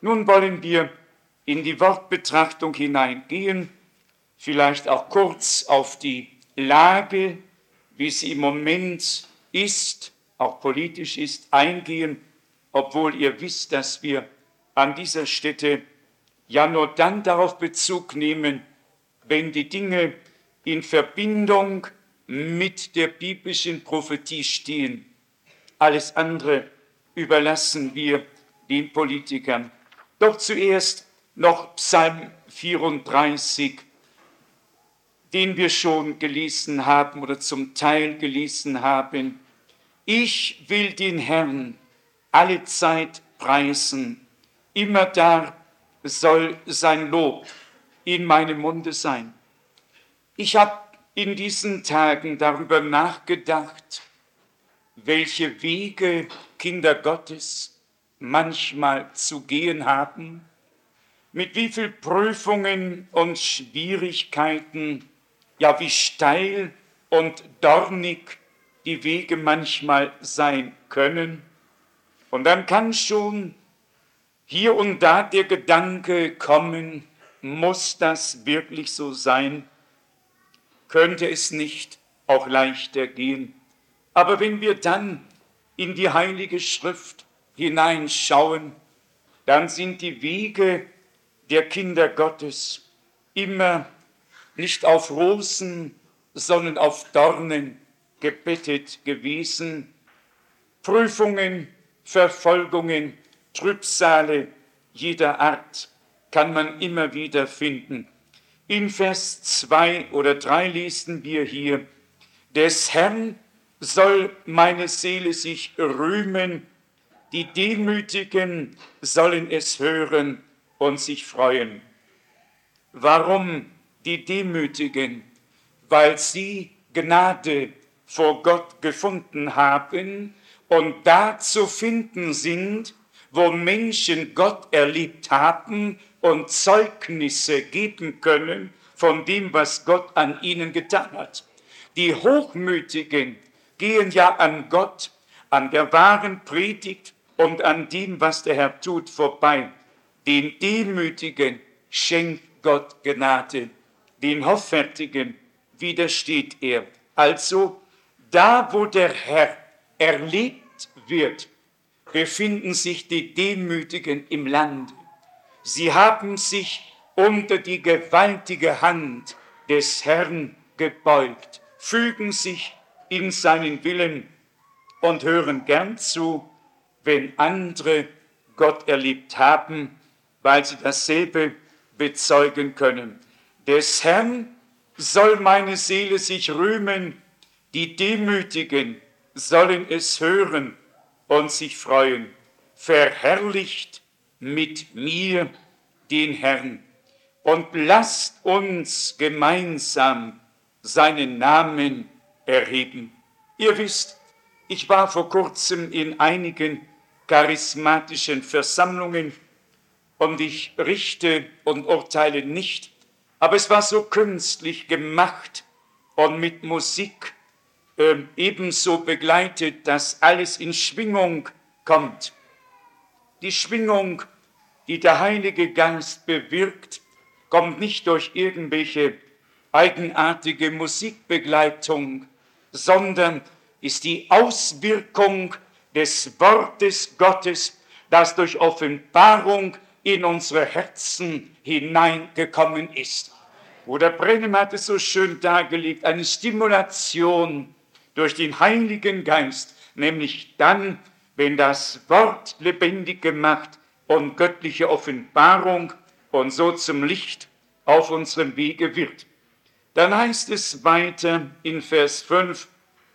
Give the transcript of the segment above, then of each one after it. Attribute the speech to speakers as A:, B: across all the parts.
A: Nun wollen wir in die Wortbetrachtung hineingehen, vielleicht auch kurz auf die Lage, wie sie im Moment ist, auch politisch ist, eingehen, obwohl ihr wisst, dass wir an dieser Stätte ja nur dann darauf Bezug nehmen, wenn die Dinge in Verbindung mit der biblischen Prophetie stehen. Alles andere überlassen wir den Politikern. Doch zuerst noch Psalm 34, den wir schon gelesen haben oder zum Teil gelesen haben. Ich will den Herrn alle Zeit preisen, immer da soll sein Lob in meinem Munde sein. Ich habe in diesen Tagen darüber nachgedacht, welche Wege Kinder Gottes manchmal zu gehen haben, mit wie viel Prüfungen und Schwierigkeiten, ja wie steil und dornig die Wege manchmal sein können. Und dann kann schon hier und da der Gedanke kommen, muss das wirklich so sein? Könnte es nicht auch leichter gehen? Aber wenn wir dann in die Heilige Schrift hineinschauen, dann sind die Wege der Kinder Gottes immer nicht auf Rosen, sondern auf Dornen gebettet gewesen. Prüfungen, Verfolgungen, Trübsale jeder Art kann man immer wieder finden. In Vers 2 oder 3 lesen wir hier: Des Herrn soll meine Seele sich rühmen, die Demütigen sollen es hören und sich freuen. Warum die Demütigen? Weil sie Gnade vor Gott gefunden haben und da zu finden sind, wo Menschen Gott erlebt haben und Zeugnisse geben können von dem, was Gott an ihnen getan hat. Die Hochmütigen gehen ja an Gott, an der wahren Predigt und an dem, was der Herr tut, vorbei. Den Demütigen schenkt Gott Gnade, den Hoffärtigen widersteht er. Also, da wo der Herr erlebt wird, befinden sich die Demütigen im Lande. Sie haben sich unter die gewaltige Hand des Herrn gebeugt, fügen sich in seinen Willen und hören gern zu, wenn andere Gott erlebt haben, weil sie dasselbe bezeugen können. Des Herrn soll meine Seele sich rühmen, die Demütigen sollen es hören und sich freuen. Verherrlicht mit mir den Herrn und lasst uns gemeinsam seinen Namen erheben. Ihr wisst, ich war vor kurzem in einigen charismatischen Versammlungen und ich richte und urteile nicht, aber es war so künstlich gemacht und mit Musik ebenso begleitet, dass alles in Schwingung kommt. Die Schwingung, die der Heilige Geist bewirkt, kommt nicht durch irgendwelche eigenartige Musikbegleitung, sondern ist die Auswirkung des Wortes Gottes, das durch Offenbarung in unsere Herzen hineingekommen ist. Bruder Brennem hat es so schön dargelegt, eine Stimulation durch den Heiligen Geist, nämlich dann, wenn das Wort lebendig gemacht und göttliche Offenbarung und so zum Licht auf unserem Wege wird. Dann heißt es weiter in Vers 5,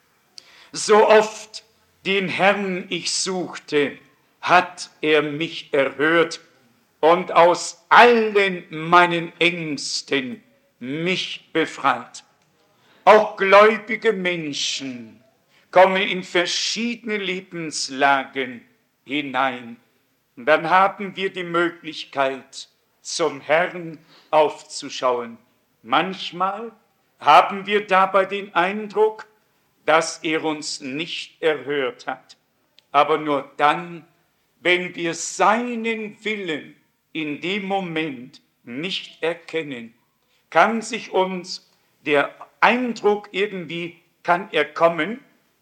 A: so oft den Herrn ich suchte, hat er mich erhört und aus allen meinen Ängsten mich befreit. Auch gläubige Menschen kommen in verschiedene Lebenslagen hinein. Und dann haben wir die Möglichkeit, zum Herrn aufzuschauen. Manchmal haben wir dabei den Eindruck, dass er uns nicht erhört hat. Aber nur dann, wenn wir seinen Willen in dem Moment nicht erkennen, kann sich uns der Eindruck irgendwie, kann er kommen,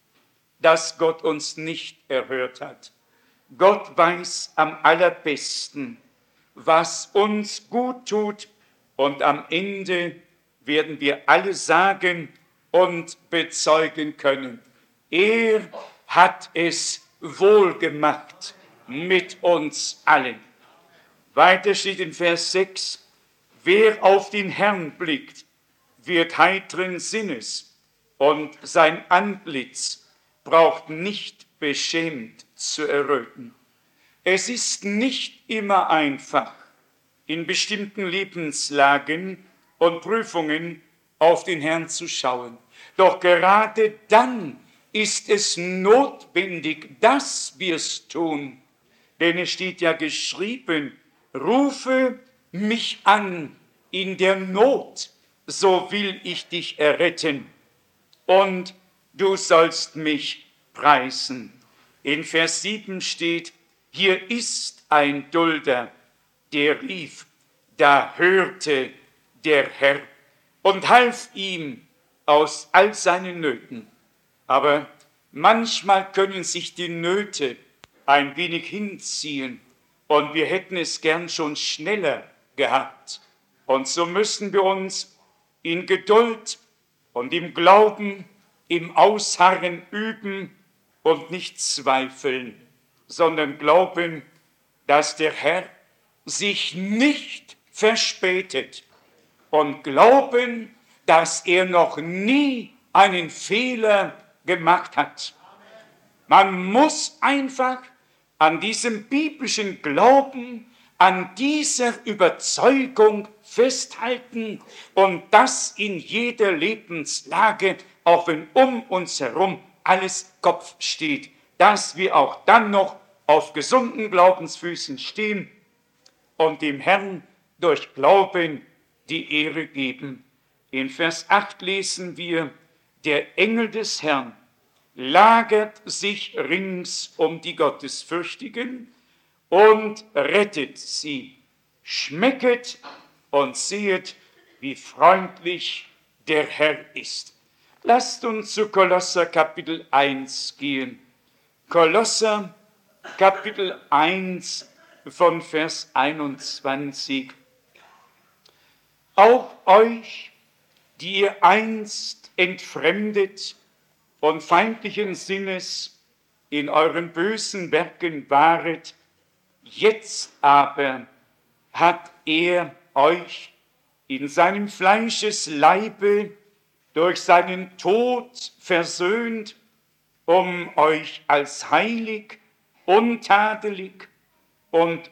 A: dass Gott uns nicht erhört hat. Gott weiß am allerbesten, was uns gut tut, und am Ende werden wir alle sagen und bezeugen können: Er hat es wohl gemacht mit uns allen. Weiter steht in Vers 6, wer auf den Herrn blickt, wird heiteren Sinnes, und sein Antlitz braucht nicht beschämt zu erröten. Es ist nicht immer einfach, in bestimmten Lebenslagen und Prüfungen auf den Herrn zu schauen. Doch gerade dann ist es notwendig, dass wir es tun. Denn es steht ja geschrieben, rufe mich an in der Not, so will ich dich erretten, und du sollst mich preisen. In Vers 7 steht, hier ist ein Dulder, der rief, da hörte der Herr und half ihm aus all seinen Nöten. Aber manchmal können sich die Nöte ein wenig hinziehen und wir hätten es gern schon schneller gehabt. Und so müssen wir uns in Geduld und im Glauben, im Ausharren üben und nicht zweifeln, sondern glauben, dass der Herr sich nicht verspätet, und glauben, dass er noch nie einen Fehler gemacht hat. Man muss einfach an diesem biblischen Glauben, an dieser Überzeugung festhalten, und das in jeder Lebenslage, auch wenn um uns herum alles Kopf steht, dass wir auch dann noch auf gesunden Glaubensfüßen stehen und dem Herrn durch Glauben die Ehre geben. In Vers 8 lesen wir, der Engel des Herrn lagert sich rings um die Gottesfürchtigen und rettet sie. Schmecket und sehet, wie freundlich der Herr ist. Lasst uns zu Kolosser Kapitel 1 gehen. Kolosser Kapitel 1 von Vers 21. Auch euch, die ihr einst entfremdet und feindlichen Sinnes in euren bösen Werken waret, jetzt aber hat er euch in seinem Fleischesleibe durch seinen Tod versöhnt, um euch als heilig, untadelig und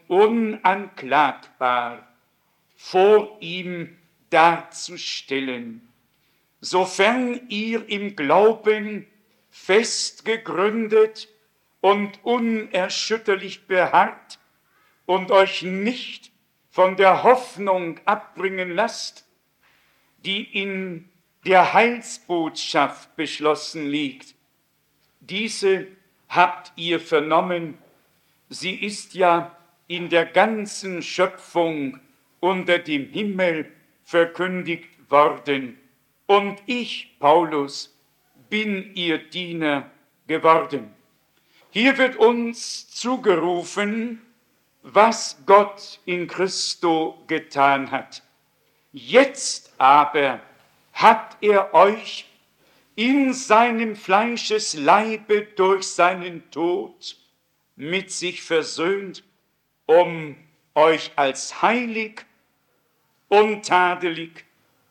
A: unanklagbar vor ihm darzustellen, sofern ihr im Glauben fest gegründet und unerschütterlich beharrt und euch nicht von der Hoffnung abbringen lasst, die in der Heilsbotschaft beschlossen liegt. Diese habt ihr vernommen, sie ist ja in der ganzen Schöpfung unter dem Himmel verkündigt worden. Und ich, Paulus, bin ihr Diener geworden. Hier wird uns zugerufen, was Gott in Christo getan hat. Jetzt aber hat er euch in seinem Fleischesleibe durch seinen Tod mit sich versöhnt, um euch als heilig, untadelig,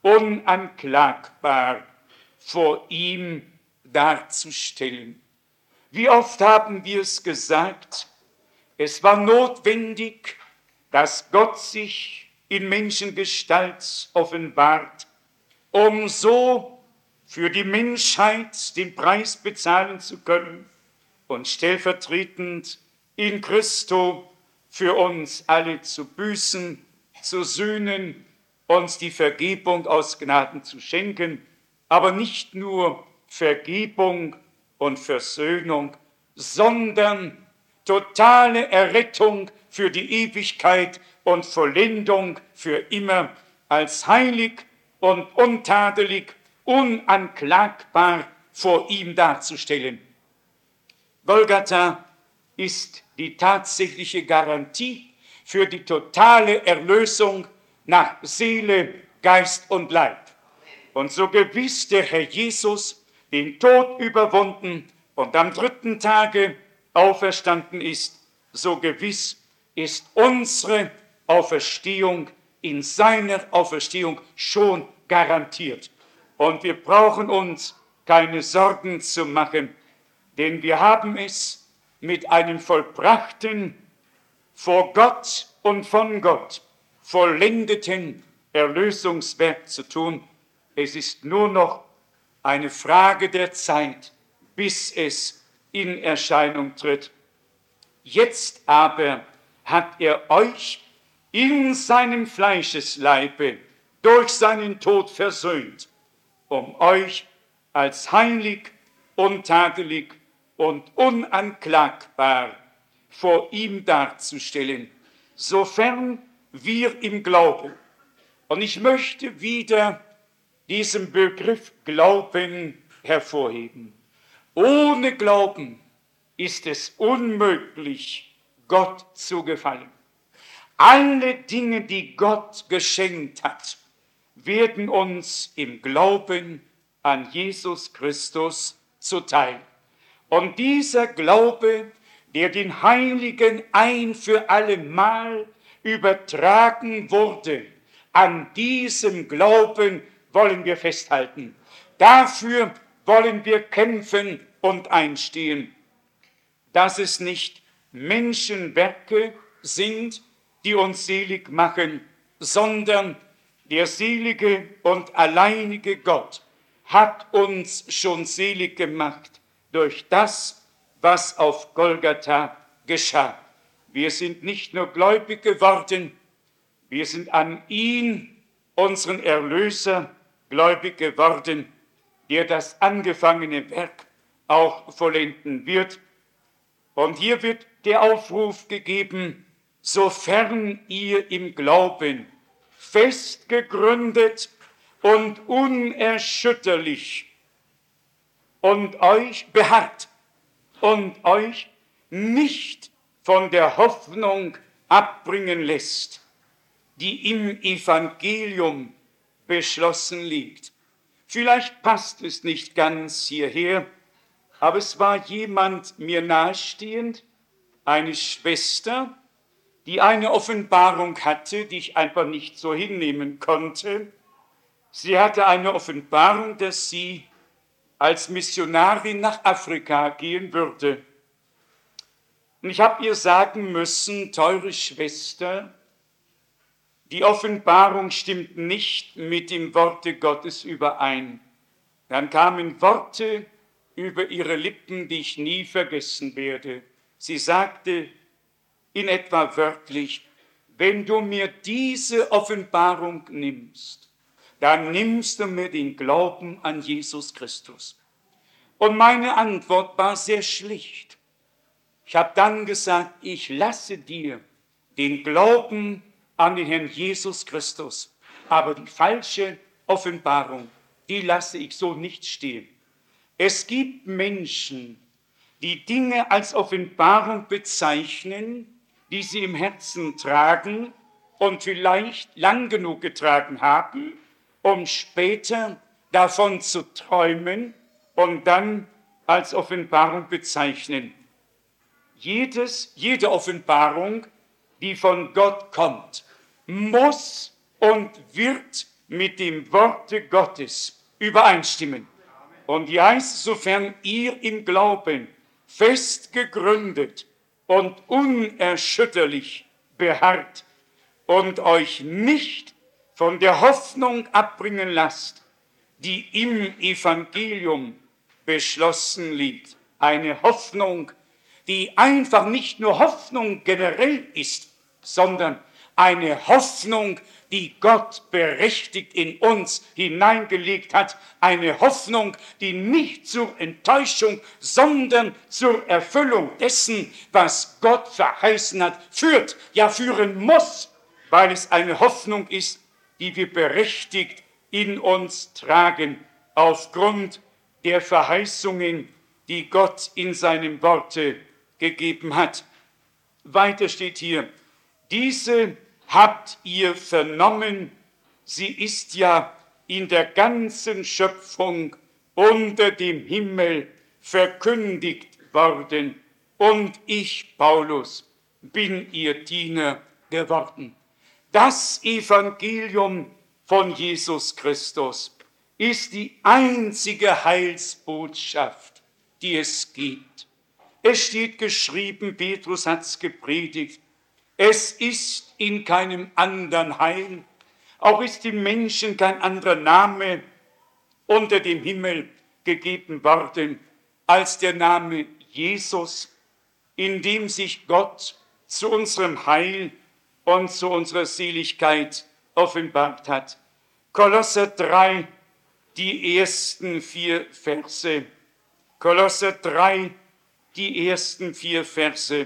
A: unanklagbar vor ihm darzustellen. Wie oft haben wir es gesagt, es war notwendig, dass Gott sich in Menschengestalt offenbart, um so für die Menschheit den Preis bezahlen zu können und stellvertretend in Christo für uns alle zu büßen, zu sühnen, uns die Vergebung aus Gnaden zu schenken, aber nicht nur Vergebung und Versöhnung, sondern totale Errettung für die Ewigkeit und Vollendung für immer, als heilig und untadelig, unanklagbar vor ihm darzustellen. Golgatha ist die tatsächliche Garantie für die totale Erlösung nach Seele, Geist und Leib. Und so gewiss der Herr Jesus den Tod überwunden und am 3. Tage auferstanden ist, so gewiss ist unsere Auferstehung in seiner Auferstehung schon garantiert. Und wir brauchen uns keine Sorgen zu machen, denn wir haben es mit einem vollbrachten, vor Gott und von Gott vollendeten Erlösungswerk zu tun. Es ist nur noch eine Frage der Zeit, bis es in Erscheinung tritt. Jetzt aber hat er euch in seinem Fleischesleibe durch seinen Tod versöhnt, um euch als heilig, untadelig und unanklagbar vor ihm darzustellen, sofern wir ihm glauben. Und ich möchte wieder diesen Begriff Glauben hervorheben. Ohne Glauben ist es unmöglich, Gott zu gefallen. Alle Dinge, die Gott geschenkt hat, werden uns im Glauben an Jesus Christus zuteil. Und dieser Glaube, der den Heiligen ein für allemal übertragen wurde, an diesem Glauben wollen wir festhalten. Dafür wollen wir kämpfen und einstehen, dass es nicht Menschenwerke sind, die uns selig machen, sondern der selige und alleinige Gott hat uns schon selig gemacht durch das, was auf Golgatha geschah. Wir sind nicht nur gläubig geworden, wir sind an ihn, unseren Erlöser, gläubig geworden, der das angefangene Werk auch vollenden wird. Und hier wird der Aufruf gegeben, sofern ihr im Glauben fest gegründet und unerschütterlich und euch beharrt und euch nicht von der Hoffnung abbringen lässt, die im Evangelium beschlossen liegt. Vielleicht passt es nicht ganz hierher, aber es war jemand mir nahestehend, eine Schwester, die eine Offenbarung hatte, die ich einfach nicht so hinnehmen konnte. Sie hatte eine Offenbarung, dass sie als Missionarin nach Afrika gehen würde. Und ich habe ihr sagen müssen, teure Schwester, die Offenbarung stimmt nicht mit dem Worte Gottes überein. Dann kamen Worte über ihre Lippen, die ich nie vergessen werde. Sie sagte in etwa wörtlich, wenn du mir diese Offenbarung nimmst, dann nimmst du mir den Glauben an Jesus Christus. Und meine Antwort war sehr schlicht. Ich habe dann gesagt, ich lasse dir den Glauben an den Herrn Jesus Christus, aber die falsche Offenbarung, die lasse ich so nicht stehen. Es gibt Menschen, die Dinge als Offenbarung bezeichnen, die sie im Herzen tragen und vielleicht lang genug getragen haben, um später davon zu träumen und dann als Offenbarung bezeichnen. Jede Offenbarung, die von Gott kommt, muss und wird mit dem Worte Gottes übereinstimmen. Und hier heißt es, sofern ihr im Glauben fest gegründet und unerschütterlich beharrt und euch nicht von der Hoffnung abbringen lasst, die im Evangelium beschlossen liegt. Eine Hoffnung, die einfach nicht nur Hoffnung generell ist, sondern eine Hoffnung, die Gott berechtigt in uns hineingelegt hat, eine Hoffnung, die nicht zur Enttäuschung, sondern zur Erfüllung dessen, was Gott verheißen hat, führt, ja führen muss, weil es eine Hoffnung ist, die wir berechtigt in uns tragen, aufgrund der Verheißungen, die Gott in seinem Worte gegeben hat. Weiter steht hier, diese habt ihr vernommen, sie ist ja in der ganzen Schöpfung unter dem Himmel verkündigt worden. Und ich, Paulus, bin ihr Diener geworden. Das Evangelium von Jesus Christus ist die einzige Heilsbotschaft, die es gibt. Es steht geschrieben, Petrus hat es gepredigt, es ist in keinem anderen Heil, auch ist dem Menschen kein anderer Name unter dem Himmel gegeben worden, als der Name Jesus, in dem sich Gott zu unserem Heil und zu unserer Seligkeit offenbart hat. Kolosser 3, die ersten 4 Verse. Kolosser 3, die ersten 4 Verse.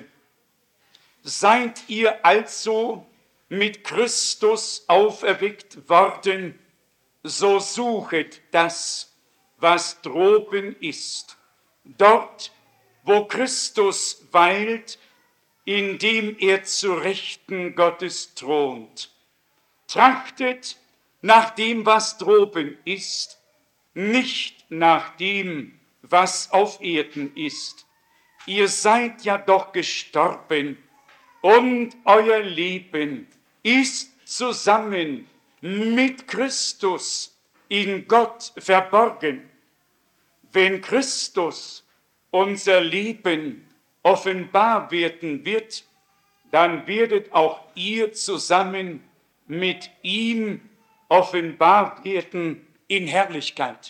A: Seid ihr also mit Christus auferweckt worden, so suchet das, was droben ist, dort, wo Christus weilt, indem er zu Rechten Gottes thront. Trachtet nach dem, was droben ist, nicht nach dem, was auf Erden ist. Ihr seid ja doch gestorben, und euer Leben ist zusammen mit Christus in Gott verborgen. Wenn Christus unser Leben offenbar werden wird, dann werdet auch ihr zusammen mit ihm offenbar werden in Herrlichkeit.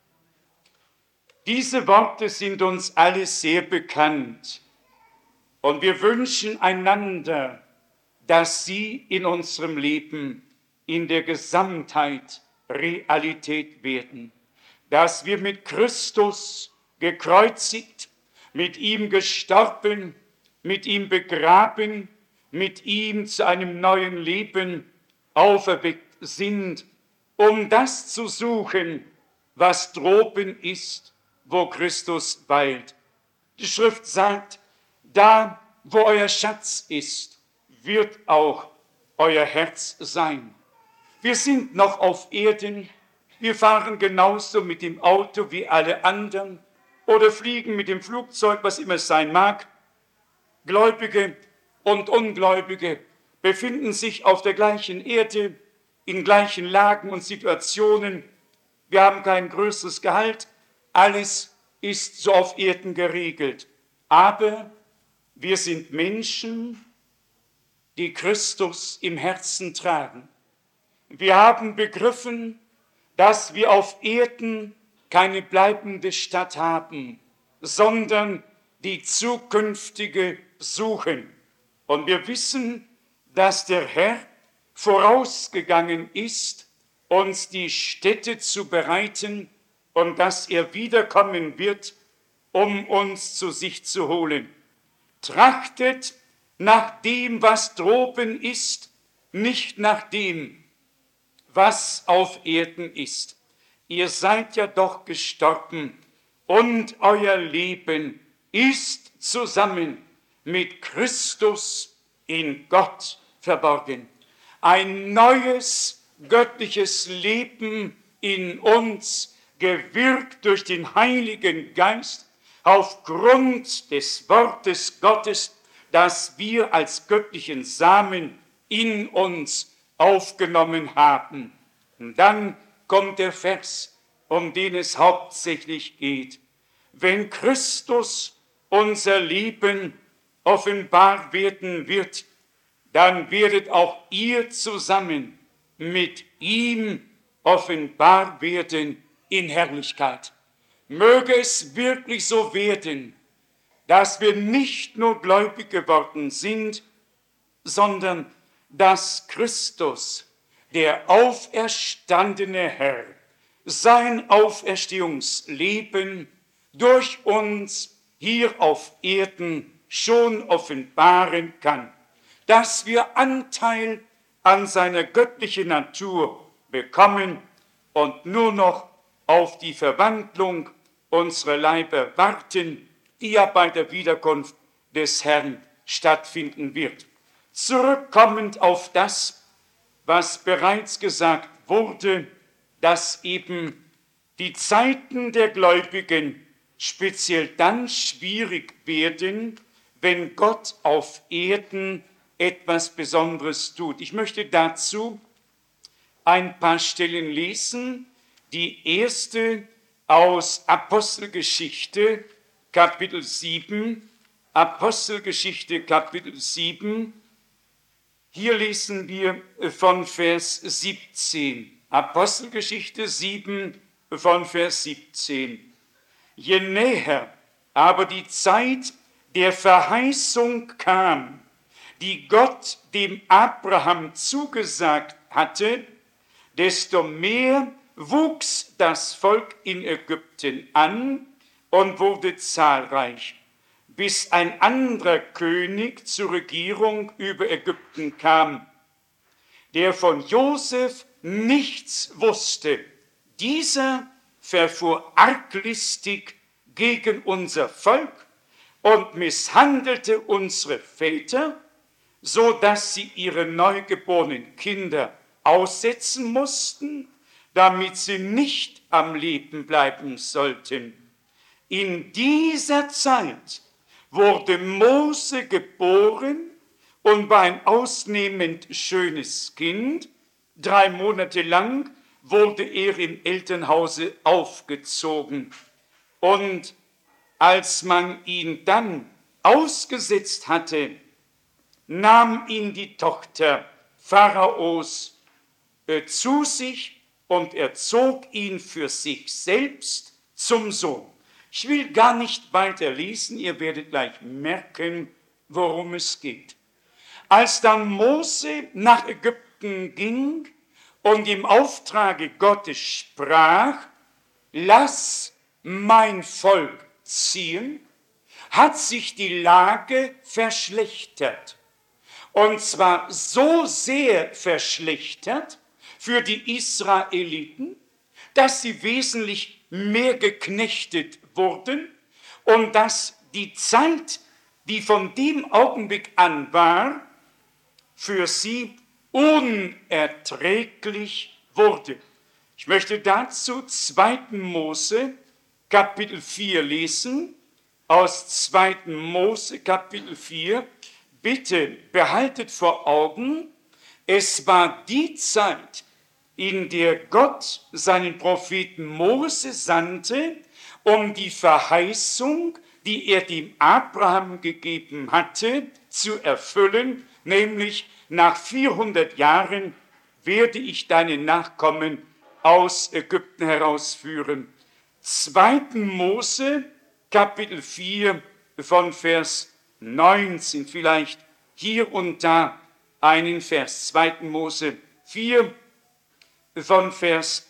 A: Diese Worte sind uns alle sehr bekannt. Und wir wünschen einander, dass sie in unserem Leben in der Gesamtheit Realität werden. Dass wir mit Christus gekreuzigt, mit ihm gestorben, mit ihm begraben, mit ihm zu einem neuen Leben auferweckt sind, um das zu suchen, was droben ist, wo Christus weilt. Die Schrift sagt, da, wo euer Schatz ist, wird auch euer Herz sein. Wir sind noch auf Erden, wir fahren genauso mit dem Auto wie alle anderen oder fliegen mit dem Flugzeug, was immer es sein mag. Gläubige und Ungläubige befinden sich auf der gleichen Erde, in gleichen Lagen und Situationen. Wir haben kein größeres Gehalt, alles ist so auf Erden geregelt. Aber wir sind Menschen, die Christus im Herzen tragen. Wir haben begriffen, dass wir auf Erden keine bleibende Stadt haben, sondern die zukünftige suchen. Und wir wissen, dass der Herr vorausgegangen ist, uns die Stätte zu bereiten und dass er wiederkommen wird, um uns zu sich zu holen. Trachtet nach dem, was droben ist, nicht nach dem, was auf Erden ist. Ihr seid ja doch gestorben und euer Leben ist zusammen mit Christus in Gott verborgen. Ein neues göttliches Leben in uns, gewirkt durch den Heiligen Geist, aufgrund des Wortes Gottes, das wir als göttlichen Samen in uns aufgenommen haben. Und dann kommt der Vers, um den es hauptsächlich geht. Wenn Christus unser Leben offenbar werden wird, dann werdet auch ihr zusammen mit ihm offenbar werden in Herrlichkeit. Möge es wirklich so werden, dass wir nicht nur gläubig geworden sind, sondern dass Christus, der auferstandene Herr, sein Auferstehungsleben durch uns hier auf Erden schon offenbaren kann, dass wir Anteil an seiner göttlichen Natur bekommen und nur noch auf die Verwandlung unserer Leiber warten, die ja bei der Wiederkunft des Herrn stattfinden wird. Zurückkommend auf das, was bereits gesagt wurde, dass eben die Zeiten der Gläubigen speziell dann schwierig werden, wenn Gott auf Erden etwas Besonderes tut. Ich möchte dazu ein paar Stellen lesen. Die erste aus Apostelgeschichte, Kapitel 7. Apostelgeschichte, Kapitel 7. Hier lesen wir von Vers 17. Apostelgeschichte 7 von Vers 17. Je näher aber die Zeit der Verheißung kam, die Gott dem Abraham zugesagt hatte, desto mehr wuchs das Volk in Ägypten an und wurde zahlreich, bis ein anderer König zur Regierung über Ägypten kam, der von Josef nichts wusste. Dieser verfuhr arglistig gegen unser Volk und misshandelte unsere Väter, so dass sie ihre neugeborenen Kinder aussetzen mussten, damit sie nicht am Leben bleiben sollten. In dieser Zeit wurde Mose geboren und war ein ausnehmend schönes Kind. 3 Monate lang wurde er im Elternhause aufgezogen. Und als man ihn dann ausgesetzt hatte, nahm ihn die Tochter Pharaos zu sich und erzog ihn für sich selbst zum Sohn. Ich will gar nicht weiter lesen, ihr werdet gleich merken, worum es geht. Als dann Mose nach Ägypten ging und im Auftrage Gottes sprach, lass mein Volk ziehen, hat sich die Lage verschlechtert. Und zwar so sehr verschlechtert für die Israeliten, dass sie wesentlich mehr geknechtet wurden und dass die Zeit, die von dem Augenblick an war, für sie unerträglich wurde. Ich möchte dazu 2. Mose Kapitel 4 lesen, aus 2. Mose Kapitel 4. Bitte behaltet vor Augen, es war die Zeit, in der Gott seinen Propheten Mose sandte, um die Verheißung, die er dem Abraham gegeben hatte, zu erfüllen, nämlich nach 400 Jahren werde ich deine Nachkommen aus Ägypten herausführen. 2. Mose, Kapitel 4 von Vers 19, vielleicht hier und da einen Vers. 2. Mose 4 von Vers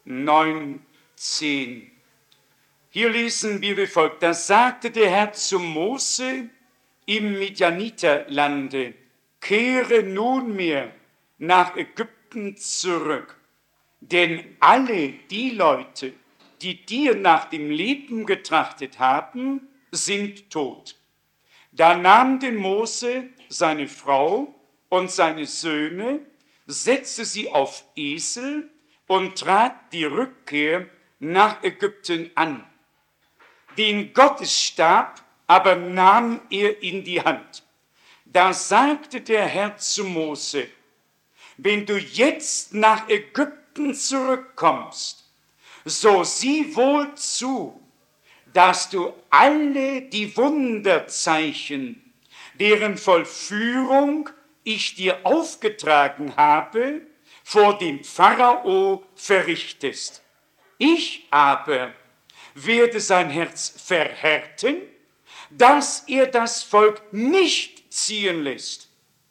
A: 19. Hier lesen wir wie folgt. Da sagte der Herr zu Mose im Midianiterlande, kehre nunmehr nach Ägypten zurück, denn alle die Leute, die dir nach dem Leben getrachtet haben, sind tot. Da nahm denn Mose seine Frau und seine Söhne, setzte sie auf Esel und trat die Rückkehr nach Ägypten an. Den Gottesstab aber nahm er in die Hand. Da sagte der Herr zu Mose, wenn du jetzt nach Ägypten zurückkommst, so sieh wohl zu, dass du alle die Wunderzeichen, deren Vollführung ich dir aufgetragen habe, vor dem Pharao verrichtest. Ich aber werde sein Herz verhärten, dass er das Volk nicht ziehen lässt.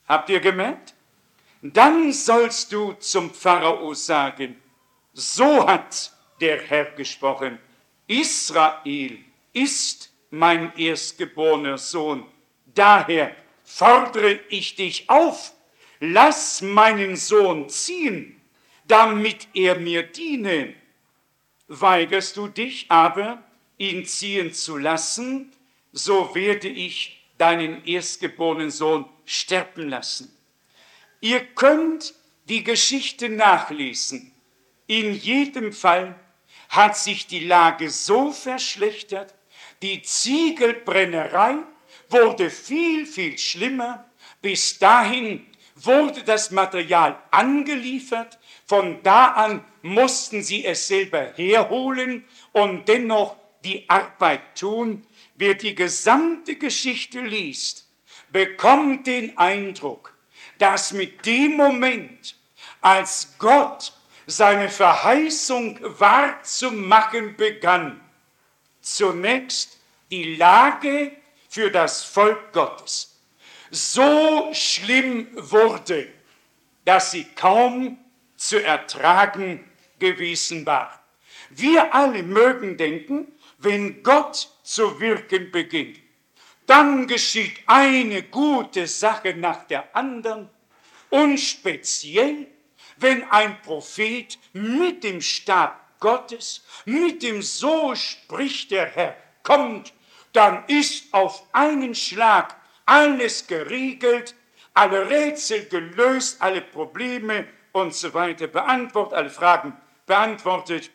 A: Habt ihr gemerkt? Dann sollst du zum Pharao sagen, so hat der Herr gesprochen, Israel ist mein erstgeborener Sohn, daher fordere ich dich auf, lass meinen Sohn ziehen, damit er mir diene. Weigerst du dich aber, ihn ziehen zu lassen, so werde ich deinen erstgeborenen Sohn sterben lassen. Ihr könnt die Geschichte nachlesen. In jedem Fall hat sich die Lage so verschlechtert, die Ziegelbrennerei wurde viel, viel schlimmer. Bis dahin wurde das Material angeliefert. Von da an mussten sie es selber herholen und dennoch die Arbeit tun. Wer die gesamte Geschichte liest, bekommt den Eindruck, dass mit dem Moment, als Gott seine Verheißung wahrzumachen begann, zunächst die Lage für das Volk Gottes so schlimm wurde, dass sie kaum zu ertragen gewesen war. Wir alle mögen denken, wenn Gott zu wirken beginnt, dann geschieht eine gute Sache nach der anderen und speziell, wenn ein Prophet mit dem Stab Gottes, mit dem So spricht der Herr, kommt, dann ist auf einen Schlag alles geregelt, alle Rätsel gelöst, alle Probleme und so weiter beantwortet, alle Fragen beantwortet.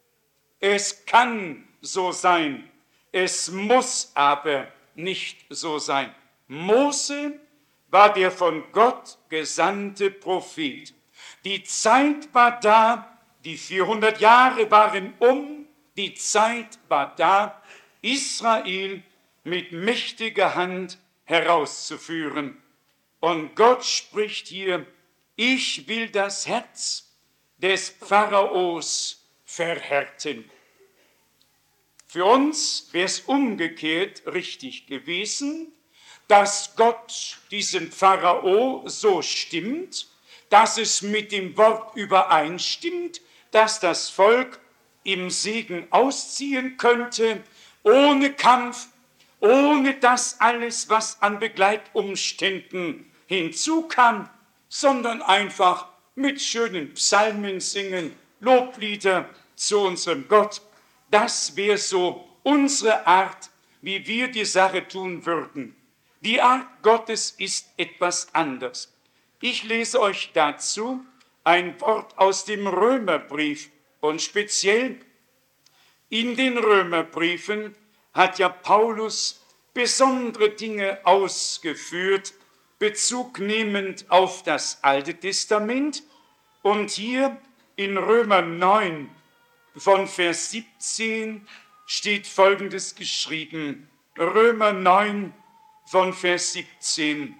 A: Es kann so sein, es muss aber nicht so sein. Mose war der von Gott gesandte Prophet. Die Zeit war da, die 400 Jahre waren die Zeit war da, Israel mit mächtiger Hand herauszuführen. Und Gott spricht hier, ich will das Herz des Pharaos verhärten. Für uns wäre es umgekehrt richtig gewesen, dass Gott diesen Pharao so stimmt, dass es mit dem Wort übereinstimmt, dass das Volk im Segen ausziehen könnte, ohne Kampf, ohne das alles, was an Begleitumständen hinzukam, sondern einfach mit schönen Psalmen singen, Loblieder zu unserem Gott. Das wäre so unsere Art, wie wir die Sache tun würden. Die Art Gottes ist etwas anders. Ich lese euch dazu ein Wort aus dem Römerbrief und speziell in den Römerbriefen hat ja Paulus besondere Dinge ausgeführt, Bezug nehmend auf das Alte Testament. Und hier in Römer 9 von Vers 17 steht Folgendes geschrieben. Römer 9 von Vers 17.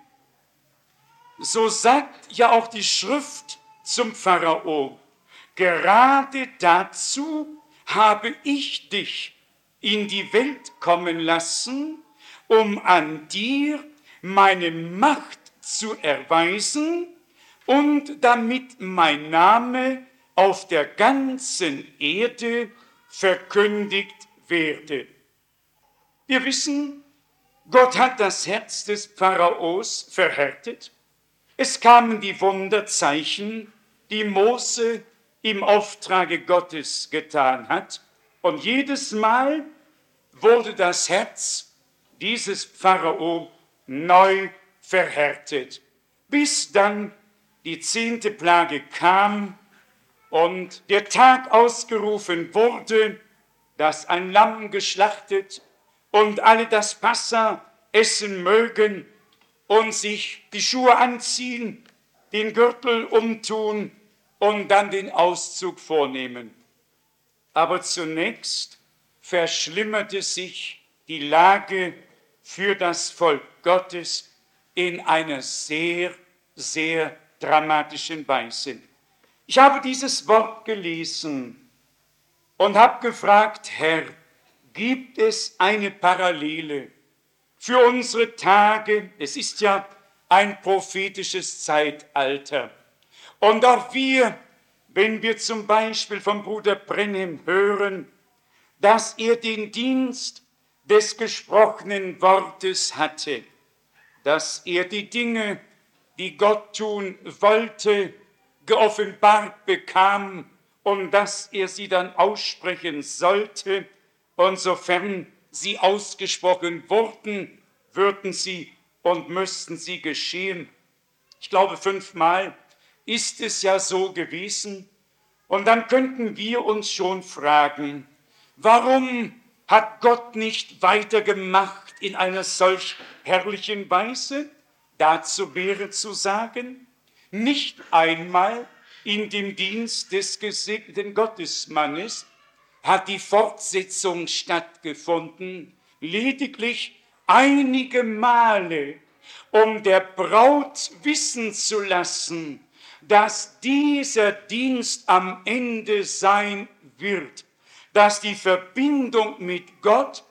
A: So sagt ja auch die Schrift zum Pharao, gerade dazu habe ich dich in die Welt kommen lassen, um an dir meine Macht zu erweisen und damit mein Name auf der ganzen Erde verkündigt werde. Wir wissen, Gott hat das Herz des Pharaos verhärtet. Es kamen die Wunderzeichen, die Mose im Auftrage Gottes getan hat. Und jedes Mal wurde das Herz dieses Pharao neu verhärtet, bis dann die 10. Plage kam und der Tag ausgerufen wurde, dass ein Lamm geschlachtet und alle das Passa essen mögen und sich die Schuhe anziehen, den Gürtel umtun und dann den Auszug vornehmen. Aber zunächst verschlimmerte sich die Lage für das Volk Gottes in einer sehr, sehr dramatischen Weise. Ich habe dieses Wort gelesen und habe gefragt, Herr, gibt es eine Parallele für unsere Tage? Es ist ja ein prophetisches Zeitalter. Und auch wir, wenn wir zum Beispiel vom Bruder Brenhem hören, dass er den Dienst des gesprochenen Wortes hatte, dass er die Dinge, die Gott tun wollte, geoffenbart bekam und dass er sie dann aussprechen sollte. Und sofern sie ausgesprochen wurden, würden sie und müssten sie geschehen. Ich glaube, 5-mal ist es ja so gewesen. Und dann könnten wir uns schon fragen, warum hat Gott nicht weitergemacht in einer solch herrlichen Weise? Dazu wäre zu sagen, nicht einmal in dem Dienst des gesegneten Gottesmannes hat die Fortsetzung stattgefunden, lediglich einige Male, um der Braut wissen zu lassen, dass dieser Dienst am Ende sein wird, dass die Verbindung mit Gott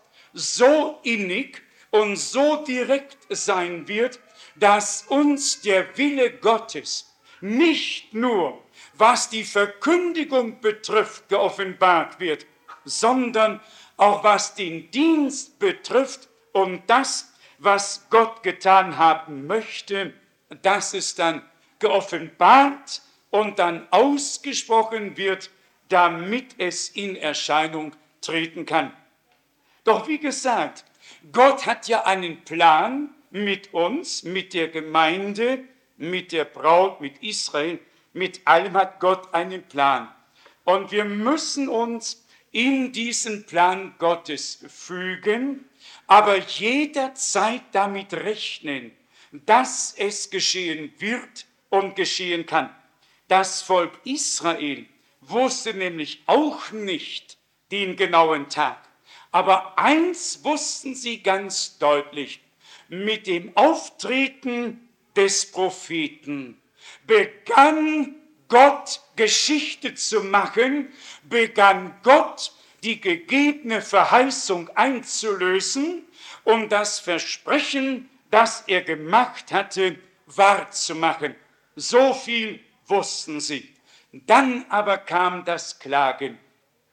A: so innig und so direkt sein wird, dass uns der Wille Gottes nicht nur, was die Verkündigung betrifft, geoffenbart wird, sondern auch was den Dienst betrifft und das, was Gott getan haben möchte, dass es dann geoffenbart und dann ausgesprochen wird, damit es in Erscheinung treten kann. Doch wie gesagt, Gott hat ja einen Plan mit uns, mit der Gemeinde, mit der Braut, mit Israel, mit allem hat Gott einen Plan. Und wir müssen uns in diesen Plan Gottes fügen, aber jederzeit damit rechnen, dass es geschehen wird und geschehen kann. Das Volk Israel wusste nämlich auch nicht den genauen Tag. Aber eins wussten sie ganz deutlich: Mit dem Auftreten des Propheten begann Gott Geschichte zu machen, begann Gott die gegebene Verheißung einzulösen, um das Versprechen, das er gemacht hatte, wahrzumachen. So viel wussten sie. Dann aber kam das Klagen.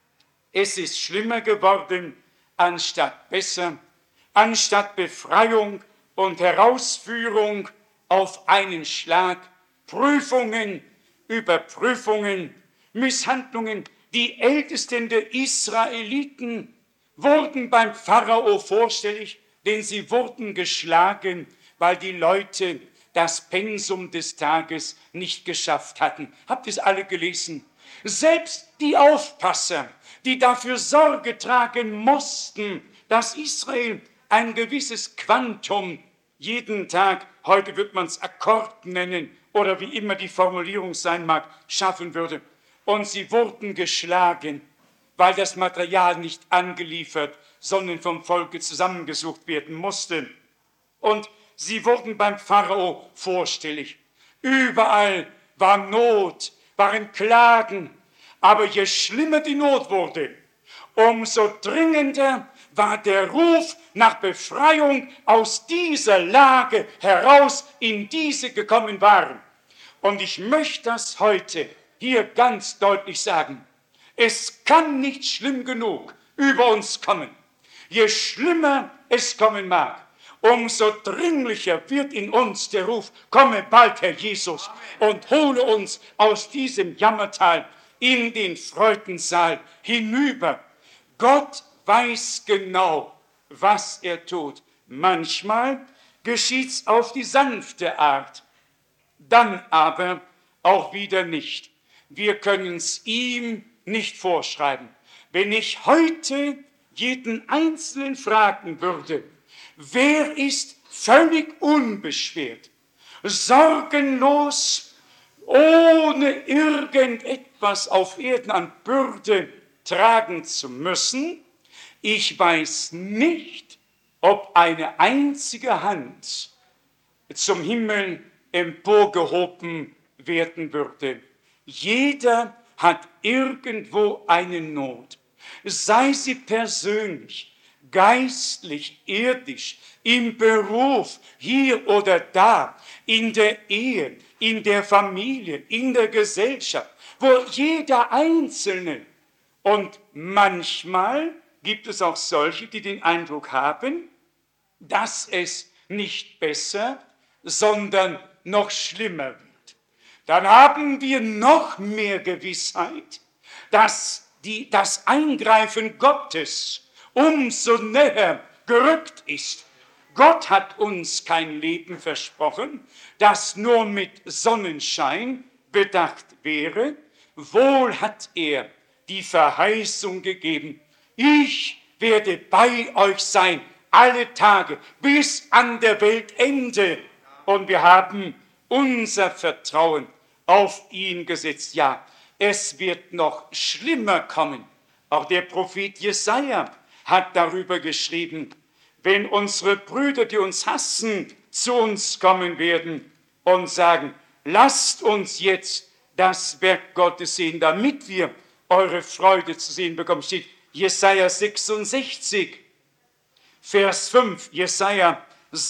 A: Es ist schlimmer geworden, anstatt besser, anstatt Befreiung und Herausführung auf einen Schlag, Prüfungen über Prüfungen, Misshandlungen. Die Ältesten der Israeliten wurden beim Pharao vorstellig, denn sie wurden geschlagen, weil die Leute das Pensum des Tages nicht geschafft hatten. Habt ihr es alle gelesen? Selbst die Aufpasser, die dafür Sorge tragen mussten, dass Israel ein gewisses Quantum jeden Tag, heute wird man es Akkord nennen oder wie immer die Formulierung sein mag, schaffen würde. Und sie wurden geschlagen, weil das Material nicht angeliefert, sondern vom Volke zusammengesucht werden musste. Und sie wurden beim Pharao vorstellig. Überall war Not, waren Klagen. Aber je schlimmer die Not wurde, umso dringender war der Ruf nach Befreiung aus dieser Lage heraus, in die sie gekommen waren. Und ich möchte das heute hier ganz deutlich sagen. Es kann nicht schlimm genug über uns kommen. Je schlimmer es kommen mag, umso dringlicher wird in uns der Ruf: Komme bald, Herr Jesus, und hole uns aus diesem Jammertal in den Freudensaal hinüber. Gott weiß genau, was er tut. Manchmal geschieht's auf die sanfte Art, dann aber auch wieder nicht. Wir können's ihm nicht vorschreiben. Wenn ich heute jeden Einzelnen fragen würde, wer ist völlig unbeschwert, sorgenlos, ohne irgendetwas auf Erden an Bürde tragen zu müssen, ich weiß nicht, ob eine einzige Hand zum Himmel emporgehoben werden würde. Jeder hat irgendwo eine Not, sei sie persönlich, geistlich, irdisch, im Beruf, hier oder da, in der Ehe, in der Familie, in der Gesellschaft, wo jeder Einzelne, und manchmal gibt es auch solche, die den Eindruck haben, dass es nicht besser, sondern noch schlimmer wird. Dann haben wir noch mehr Gewissheit, dass das Eingreifen Gottes umso näher gerückt ist. Gott hat uns kein Leben versprochen, das nur mit Sonnenschein bedacht wäre. Wohl hat er die Verheißung gegeben, ich werde bei euch sein, alle Tage, bis an der Weltende. Und wir haben unser Vertrauen auf ihn gesetzt. Ja, es wird noch schlimmer kommen. Auch der Prophet Jesaja hat darüber geschrieben, wenn unsere Brüder, die uns hassen, zu uns kommen werden und sagen, lasst uns jetzt das Werk Gottes sehen, damit wir eure Freude zu sehen bekommen. Steht Jesaja 66, Vers 5. Jesaja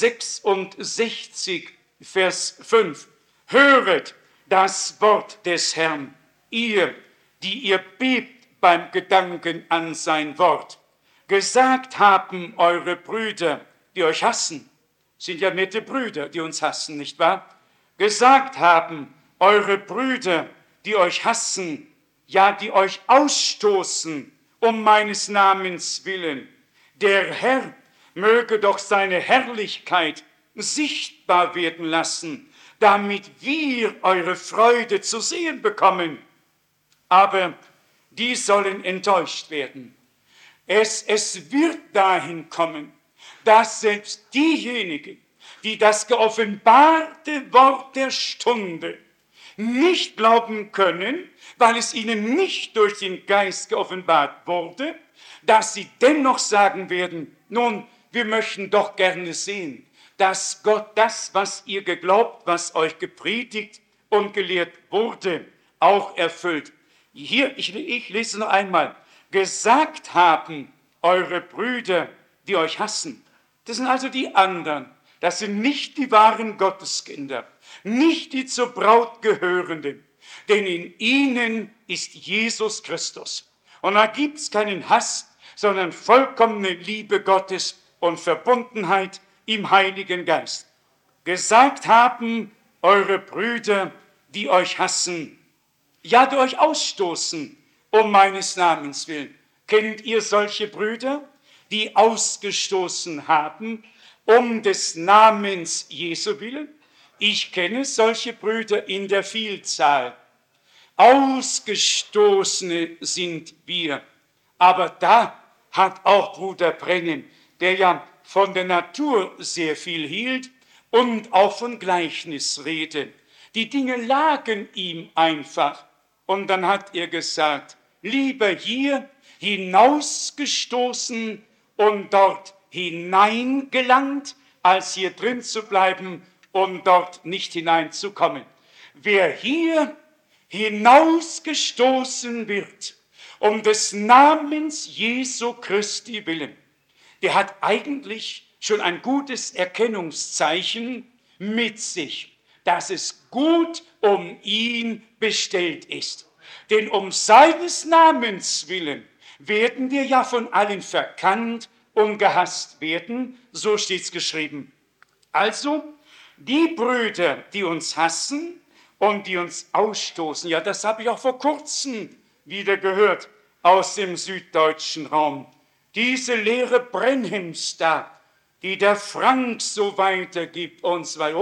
A: 66, Vers 5. Höret das Wort des Herrn, ihr, die ihr bebt beim Gedanken an sein Wort. Gesagt haben eure Brüder, die euch hassen, sind ja nette Brüder, die uns hassen, nicht wahr? Gesagt haben eure Brüder, die euch hassen, ja, die euch ausstoßen, um meines Namens willen. Der Herr möge doch seine Herrlichkeit sichtbar werden lassen, damit wir eure Freude zu sehen bekommen. Aber die sollen enttäuscht werden. Es wird dahin kommen, dass selbst diejenigen, die das geoffenbarte Wort der Stunde nicht glauben können, weil es ihnen nicht durch den Geist geoffenbart wurde, dass sie dennoch sagen werden, nun, wir möchten doch gerne sehen, dass Gott das, was ihr geglaubt, was euch gepredigt und gelehrt wurde, auch erfüllt. Hier, ich lese noch einmal, gesagt haben eure Brüder, die euch hassen. Das sind also die anderen. Das sind nicht die wahren Gotteskinder, nicht die zur Braut gehörenden, denn in ihnen ist Jesus Christus. Und da gibt es keinen Hass, sondern vollkommene Liebe Gottes und Verbundenheit im Heiligen Geist. Gesagt haben eure Brüder, die euch hassen, ja, die euch ausstoßen, um meines Namens willen. Kennt ihr solche Brüder, die ausgestoßen haben, um des Namens Jesu willen? Ich kenne solche Brüder in der Vielzahl. Ausgestoßene sind wir. Aber da hat auch Bruder Brennem, der ja von der Natur sehr viel hielt und auch von Gleichnisrede. Die Dinge lagen ihm einfach. Und dann hat er gesagt, lieber hier hinausgestoßen und dort hineingelangt, als hier drin zu bleiben und dort nicht hineinzukommen. Wer hier hinausgestoßen wird, um des Namens Jesu Christi willen, der hat eigentlich schon ein gutes Erkennungszeichen mit sich, dass es gut um ihn bestellt ist. Denn um seines Namens willen werden wir ja von allen verkannt und gehasst werden, so steht's geschrieben. Also, die Brüder, die uns hassen und die uns ausstoßen, ja, das habe ich auch vor kurzem wieder gehört aus dem süddeutschen Raum. Diese Lehre Brenhems da, die der Frank so weitergibt uns, weil,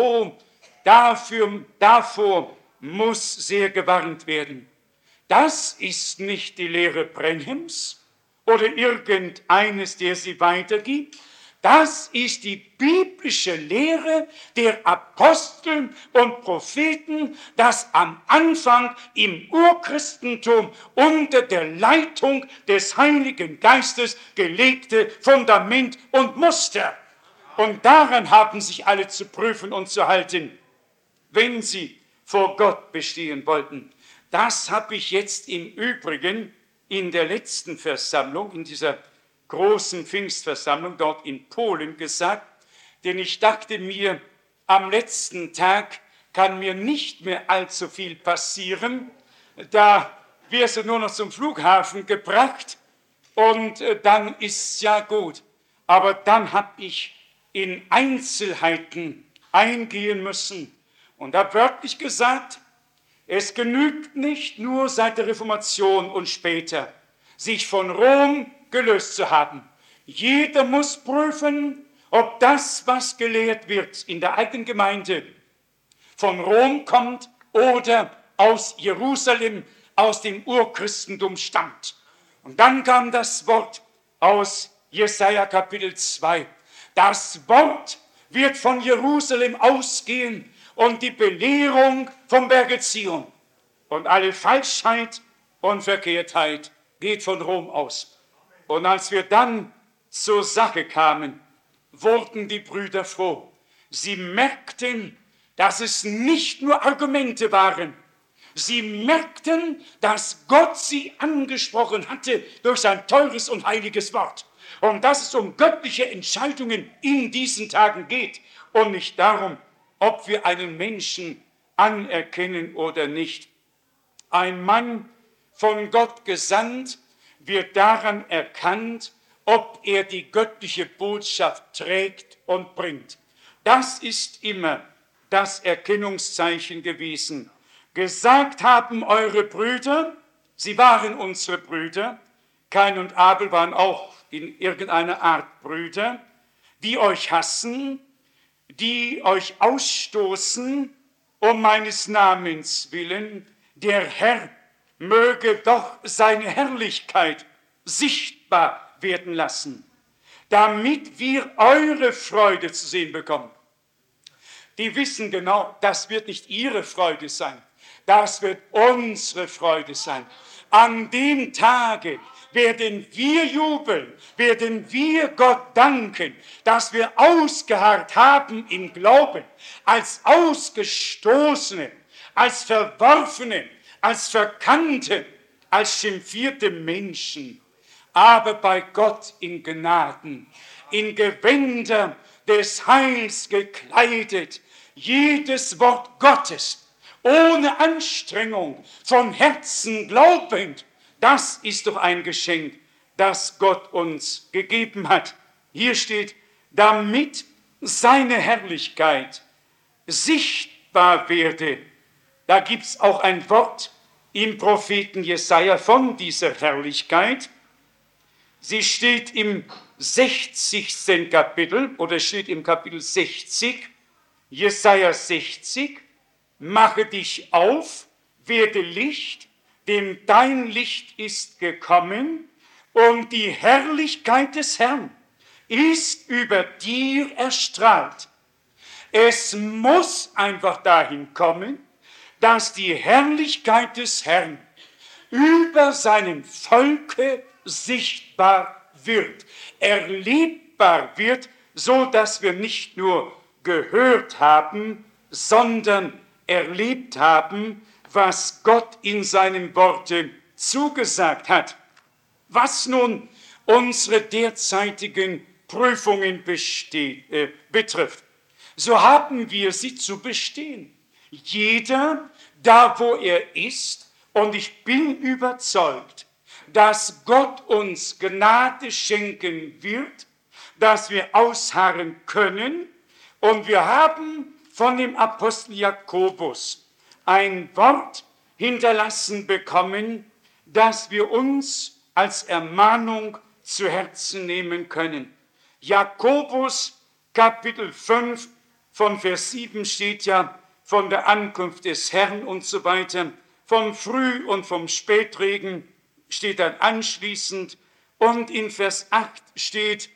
A: davor muss sehr gewarnt werden. Das ist nicht die Lehre Brenhems oder irgendeines, der sie weitergibt. Das ist die biblische Lehre der Apostel und Propheten, das am Anfang im Urchristentum unter der Leitung des Heiligen Geistes gelegte Fundament und Muster. Und daran haben sich alle zu prüfen und zu halten, wenn sie vor Gott bestehen wollten. Das habe ich jetzt im Übrigen in der letzten Versammlung, in dieser großen Pfingstversammlung dort in Polen gesagt, denn ich dachte mir, am letzten Tag kann mir nicht mehr allzu viel passieren, da wirst du nur noch zum Flughafen gebracht und dann ist ja gut. Aber dann habe ich in Einzelheiten eingehen müssen und habe wörtlich gesagt, es genügt nicht nur seit der Reformation und später, sich von Rom gelöst zu haben. Jeder muss prüfen, ob das, was gelehrt wird in der eigenen Gemeinde, von Rom kommt oder aus Jerusalem, aus dem Urchristentum stammt. Und dann kam das Wort aus Jesaja Kapitel 2. Das Wort wird von Jerusalem ausgehen und die Belehrung vom Berge Zion. Und alle Falschheit und Verkehrtheit geht von Rom aus. Und als wir dann zur Sache kamen, wurden die Brüder froh. Sie merkten, dass es nicht nur Argumente waren. Sie merkten, dass Gott sie angesprochen hatte durch sein teures und heiliges Wort. Und dass es um göttliche Entscheidungen in diesen Tagen geht und nicht darum, ob wir einen Menschen anerkennen oder nicht. Ein Mann von Gott gesandt wird daran erkannt, ob er die göttliche Botschaft trägt und bringt. Das ist immer das Erkennungszeichen gewesen. Gesagt haben eure Brüder, sie waren unsere Brüder, Kain und Abel waren auch in irgendeiner Art Brüder, die euch hassen, die euch ausstoßen um meines Namens willen. Der Herr möge doch seine Herrlichkeit sichtbar werden lassen, damit wir eure Freude zu sehen bekommen. Die wissen genau, das wird nicht ihre Freude sein, das wird unsere Freude sein. An dem Tage werden wir jubeln, werden wir Gott danken, dass wir ausgeharrt haben im Glauben, als Ausgestoßene, als Verworfene, als Verkannte, als schimpfierte Menschen, aber bei Gott in Gnaden, in Gewänder des Heils gekleidet, jedes Wort Gottes, ohne Anstrengung, von Herzen glaubend. Das ist doch ein Geschenk, das Gott uns gegeben hat. Hier steht, damit seine Herrlichkeit sichtbar werde. Da gibt es auch ein Wort im Propheten Jesaja von dieser Herrlichkeit. Sie steht im 60. Kapitel oder steht im Kapitel 60, Jesaja 60. Mache dich auf, werde Licht, denn dein Licht ist gekommen und die Herrlichkeit des Herrn ist über dir erstrahlt. Es muss einfach dahin kommen, dass die Herrlichkeit des Herrn über seinem Volke sichtbar wird, erlebbar wird, so dass wir nicht nur gehört haben, sondern erlebt haben, was Gott in seinem Worte zugesagt hat. Was nun unsere derzeitigen Prüfungen betrifft, so haben wir sie zu bestehen. Jeder da, wo er ist, und ich bin überzeugt, dass Gott uns Gnade schenken wird, dass wir ausharren können. Und wir haben von dem Apostel Jakobus ein Wort hinterlassen bekommen, das wir uns als Ermahnung zu Herzen nehmen können. Jakobus Kapitel 5 von Vers 7 steht ja von der Ankunft des Herrn und so weiter. Vom Früh- und vom Spätregen steht dann anschließend. Und in Vers 8 steht,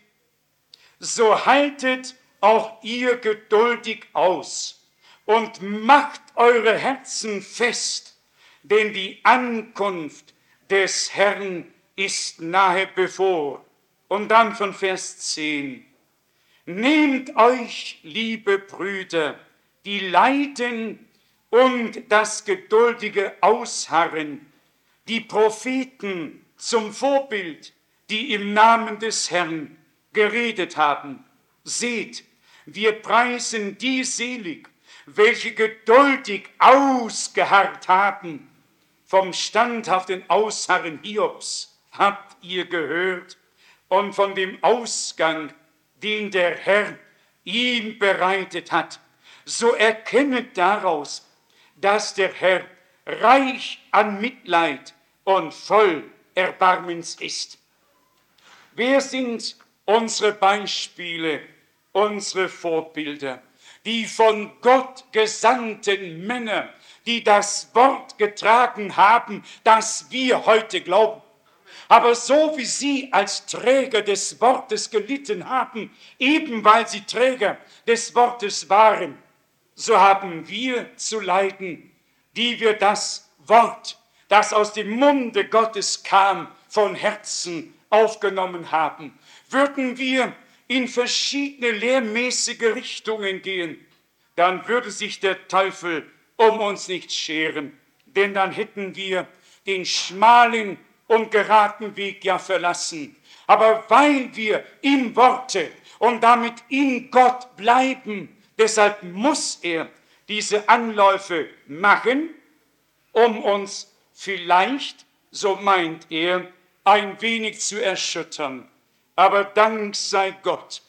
A: so haltet auch ihr geduldig aus und macht eure Herzen fest, denn die Ankunft des Herrn ist nahe bevor. Und dann von Vers 10. Nehmt euch, liebe Brüder, die Leiden und das geduldige Ausharren, die Propheten zum Vorbild, die im Namen des Herrn geredet haben. Seht, wir preisen die selig, welche geduldig ausgeharrt haben. Vom standhaften Ausharren Hiobs habt ihr gehört und von dem Ausgang, den der Herr ihm bereitet hat. So erkennet daraus, dass der Herr reich an Mitleid und voll Erbarmens ist. Wer sind unsere Beispiele, unsere Vorbilder? Die von Gott gesandten Männer, die das Wort getragen haben, das wir heute glauben. Aber so wie sie als Träger des Wortes gelitten haben, eben weil sie Träger des Wortes waren, so haben wir zu leiden, die wir das Wort, das aus dem Munde Gottes kam, von Herzen aufgenommen haben. Würden wir in verschiedene lehrmäßige Richtungen gehen, dann würde sich der Teufel um uns nicht scheren, denn dann hätten wir den schmalen und geraden Weg ja verlassen. Aber weil wir im Worte und damit in Gott bleiben, deshalb muss er diese Anläufe machen, um uns vielleicht, so meint er, ein wenig zu erschüttern. Aber Dank sei Gott,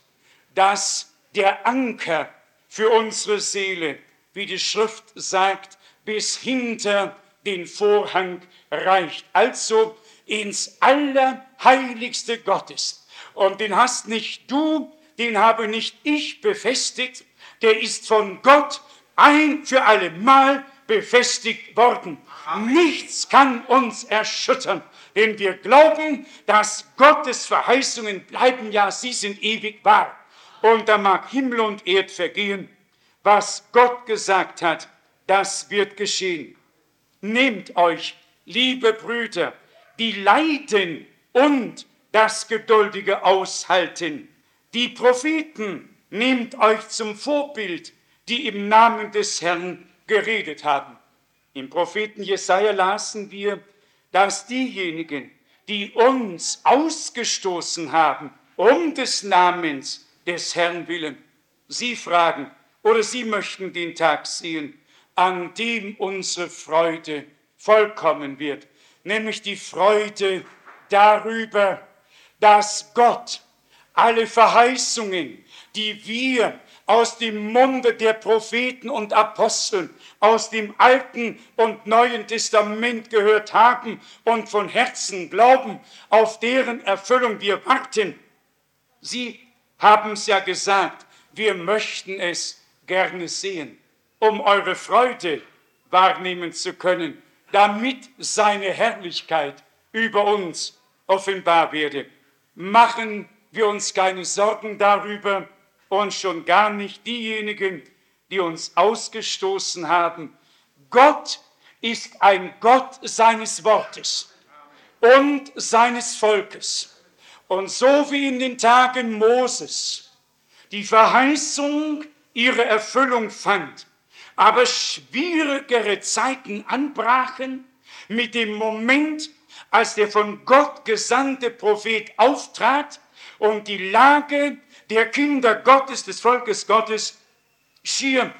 A: dass der Anker für unsere Seele, wie die Schrift sagt, bis hinter den Vorhang reicht. Also ins Allerheiligste Gottes. Und den hast nicht du, den habe nicht ich befestigt, der ist von Gott ein für alle Mal befestigt worden. Nichts kann uns erschüttern, denn wir glauben, dass Gottes Verheißungen bleiben, ja, sie sind ewig wahr. Und da mag Himmel und Erd vergehen, was Gott gesagt hat, das wird geschehen. Nehmt euch, liebe Brüder, die Leiden und das geduldige Aushalten. Die Propheten, nehmt euch zum Vorbild, die im Namen des Herrn geredet haben. Im Propheten Jesaja lasen wir, dass diejenigen, die uns ausgestoßen haben, um des Namens des Herrn willen, sie fragen oder sie möchten den Tag sehen, an dem unsere Freude vollkommen wird, nämlich die Freude darüber, dass Gott alle Verheißungen, die wir aus dem Munde der Propheten und Apostel, aus dem Alten und Neuen Testament gehört haben und von Herzen glauben, auf deren Erfüllung wir warten. Sie haben es ja gesagt, wir möchten es gerne sehen, um eure Freude wahrnehmen zu können, damit seine Herrlichkeit über uns offenbar werde. Machen wir uns keine Sorgen darüber und schon gar nicht diejenigen, die uns ausgestoßen haben. Gott ist ein Gott seines Wortes und seines Volkes. Und so wie in den Tagen Moses die Verheißung ihre Erfüllung fand, aber schwierigere Zeiten anbrachen mit dem Moment, als der von Gott gesandte Prophet auftrat und die Lage der Kinder Gottes, des Volkes Gottes, schier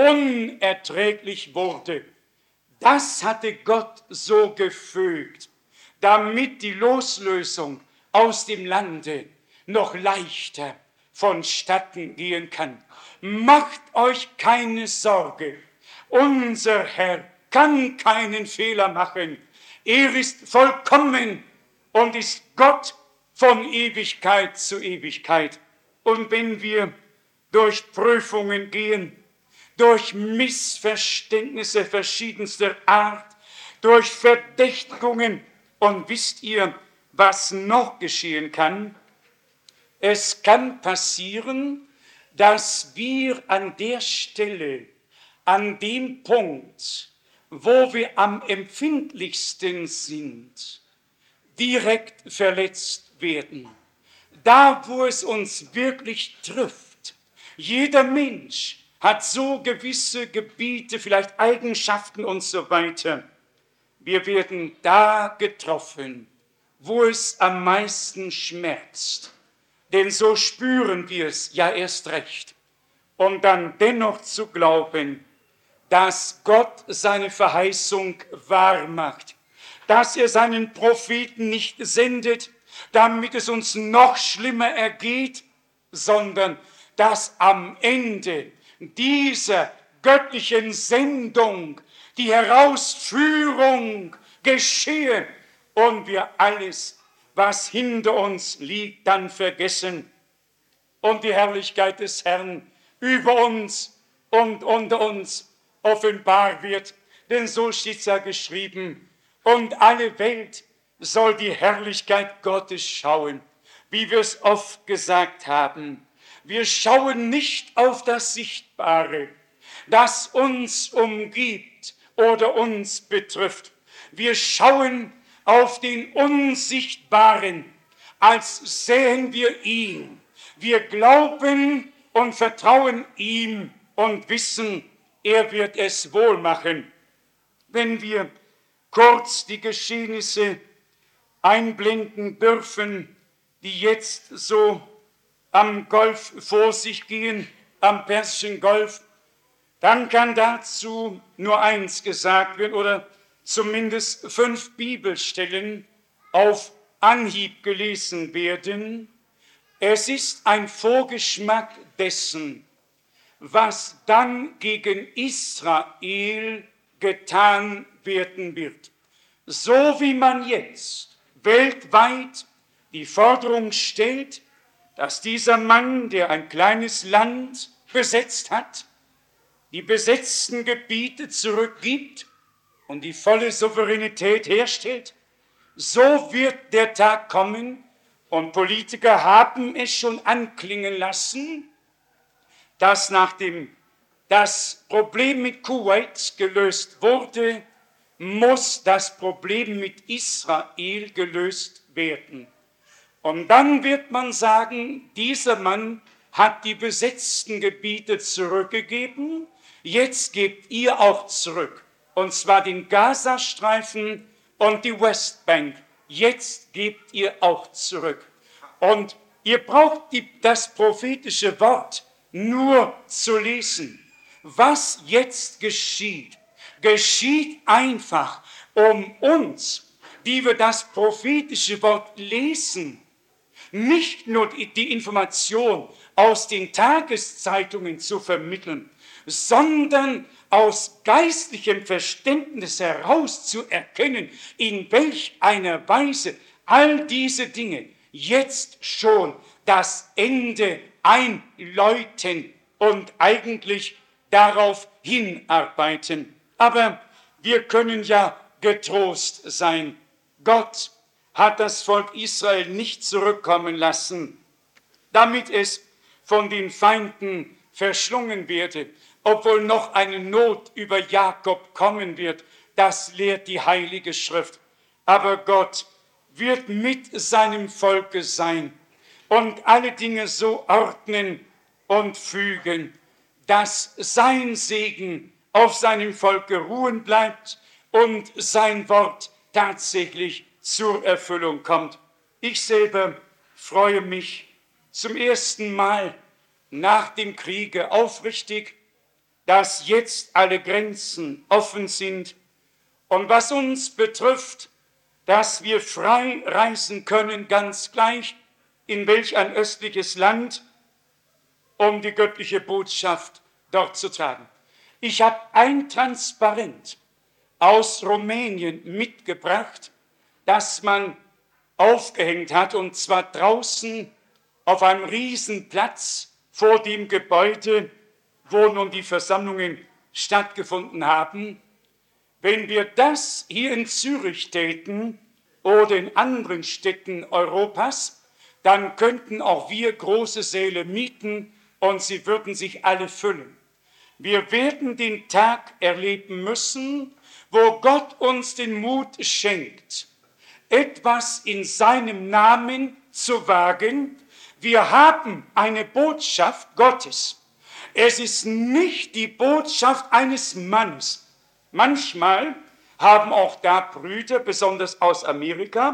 A: unerträglich wurde. Das hatte Gott so gefügt, damit die Loslösung aus dem Lande noch leichter vonstatten gehen kann. Macht euch keine Sorge. Unser Herr kann keinen Fehler machen. Er ist vollkommen und ist Gott von Ewigkeit zu Ewigkeit. Und wenn wir durch Prüfungen gehen, durch Missverständnisse verschiedenster Art, durch Verdächtigungen, und wisst ihr, was noch geschehen kann? Es kann passieren, dass wir an der Stelle, an dem Punkt, wo wir am empfindlichsten sind, direkt verletzt werden. Da, wo es uns wirklich trifft. Jeder Mensch hat so gewisse Gebiete, vielleicht Eigenschaften und so weiter. Wir werden da getroffen wo es am meisten schmerzt. Denn so spüren wir es ja erst recht. Und dann dennoch zu glauben, dass Gott seine Verheißung wahr macht, dass er seinen Propheten nicht sendet, damit es uns noch schlimmer ergeht, sondern dass am Ende dieser göttlichen Sendung die Herausführung geschehe und wir alles, was hinter uns liegt, dann vergessen und die Herrlichkeit des Herrn über uns und unter uns offenbar wird. Denn so steht es ja geschrieben, und alle Welt soll die Herrlichkeit Gottes schauen, wie wir es oft gesagt haben. Wir schauen nicht auf das Sichtbare, das uns umgibt oder uns betrifft. Wir schauen auf den Unsichtbaren, als sähen wir ihn. Wir glauben und vertrauen ihm und wissen, er wird es wohl machen. Wenn wir kurz die Geschehnisse einblenden dürfen, die jetzt so am Golf vor sich gehen, am Persischen Golf, dann kann dazu nur eins gesagt werden oder zumindest 5 Bibelstellen auf Anhieb gelesen werden. Es ist ein Vorgeschmack dessen, was dann gegen Israel getan werden wird. So wie man jetzt weltweit die Forderung stellt, dass dieser Mann, der ein kleines Land besetzt hat, die besetzten Gebiete zurückgibt und die volle Souveränität herstellt, so wird der Tag kommen, und Politiker haben es schon anklingen lassen, dass nachdem das Problem mit Kuwait gelöst wurde, muss das Problem mit Israel gelöst werden. Und dann wird man sagen, dieser Mann hat die besetzten Gebiete zurückgegeben, jetzt gebt ihr auch zurück. Und zwar den Gazastreifen und die Westbank. Jetzt gebt ihr auch zurück. Und ihr braucht das prophetische Wort nur zu lesen. Was jetzt geschieht, geschieht einfach, um uns, die wir das prophetische Wort lesen, nicht nur die Information aus den Tageszeitungen zu vermitteln, sondern aus geistlichem Verständnis heraus zu erkennen, in welch einer Weise all diese Dinge jetzt schon das Ende einläuten und eigentlich darauf hinarbeiten. Aber wir können ja getrost sein. Gott hat das Volk Israel nicht zurückkommen lassen, damit es von den Feinden verschlungen werde, obwohl noch eine Not über Jakob kommen wird. Das lehrt die Heilige Schrift. Aber Gott wird mit seinem Volke sein und alle Dinge so ordnen und fügen, dass sein Segen auf seinem Volke ruhen bleibt und sein Wort tatsächlich zur Erfüllung kommt. Ich selber freue mich zum ersten Mal nach dem Kriege aufrichtig, dass jetzt alle Grenzen offen sind und was uns betrifft, dass wir frei reisen können, ganz gleich in welch ein östliches Land, um die göttliche Botschaft dort zu tragen. Ich habe ein Transparent aus Rumänien mitgebracht, das man aufgehängt hat, und zwar draußen auf einem Riesenplatz vor dem Gebäude, wo nun die Versammlungen stattgefunden haben. Wenn wir das hier in Zürich täten oder in anderen Städten Europas, dann könnten auch wir große Säle mieten und sie würden sich alle füllen. Wir werden den Tag erleben müssen, wo Gott uns den Mut schenkt, etwas in seinem Namen zu wagen. Wir haben eine Botschaft Gottes. Es ist nicht die Botschaft eines Mannes. Manchmal haben auch da Brüder, besonders aus Amerika,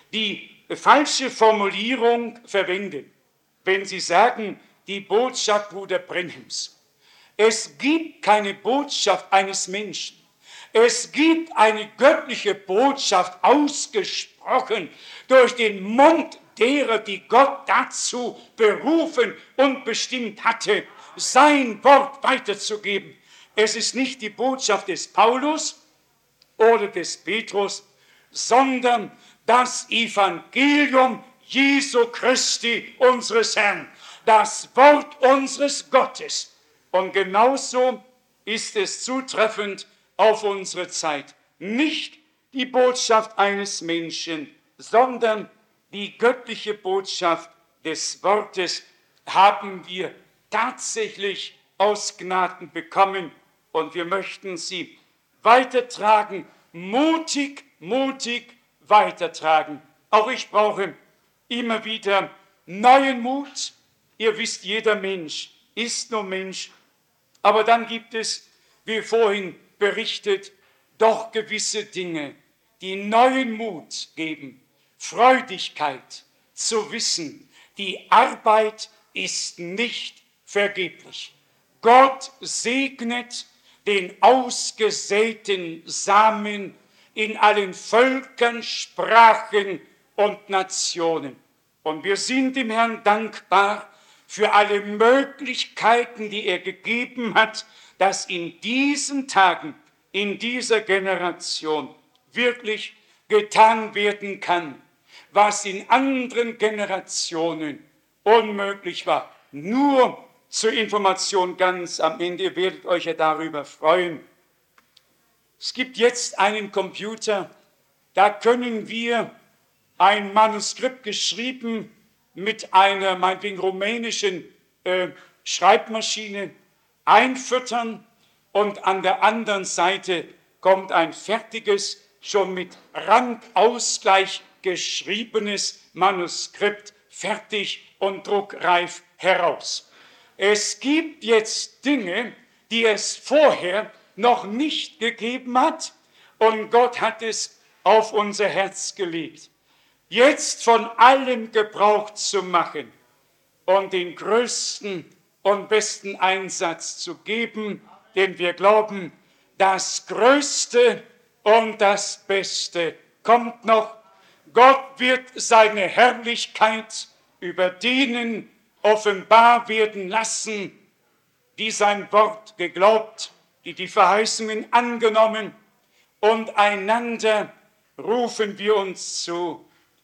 A: die falsche Formulierung verwenden, wenn sie sagen, die Botschaft Bruder Branhams. Es gibt keine Botschaft eines Menschen. Es gibt eine göttliche Botschaft ausgesprochen durch den Mund derer, die Gott dazu berufen und bestimmt hatte, sein Wort weiterzugeben. Es ist nicht die Botschaft des Paulus oder des Petrus, sondern das Evangelium Jesu Christi, unseres Herrn, das Wort unseres Gottes. Und genauso ist es zutreffend auf unsere Zeit. Nicht die Botschaft eines Menschen, sondern die göttliche Botschaft des Wortes haben wir tatsächlich aus Gnaden bekommen und wir möchten sie weitertragen, mutig weitertragen. Auch ich brauche immer wieder neuen Mut. Ihr wisst, jeder Mensch ist nur Mensch, aber dann gibt es, wie vorhin berichtet, doch gewisse Dinge, die neuen Mut geben, Freudigkeit zu wissen, die Arbeit ist nicht vergeblich. Gott segnet den ausgesäten Samen in allen Völkern, Sprachen und Nationen. Und wir sind dem Herrn dankbar für alle Möglichkeiten, die er gegeben hat, dass in diesen Tagen, in dieser Generation wirklich getan werden kann, was in anderen Generationen unmöglich war. Nur zur Information ganz am Ende, ihr werdet euch ja darüber freuen. Es gibt jetzt einen Computer, da können wir ein Manuskript geschrieben mit einer meinetwegen rumänischen Schreibmaschine einfüttern und an der anderen Seite kommt ein fertiges, schon mit Randausgleich geschriebenes Manuskript, fertig und druckreif heraus. Es gibt jetzt Dinge, die es vorher noch nicht gegeben hat und Gott hat es auf unser Herz gelegt. Jetzt von allem Gebrauch zu machen und den größten und besten Einsatz zu geben, denn wir glauben, das Größte und das Beste kommt noch. Gott wird seine Herrlichkeit über denen offenbar werden lassen, die sein Wort geglaubt, die die Verheißungen angenommen, und einander rufen wir uns zu,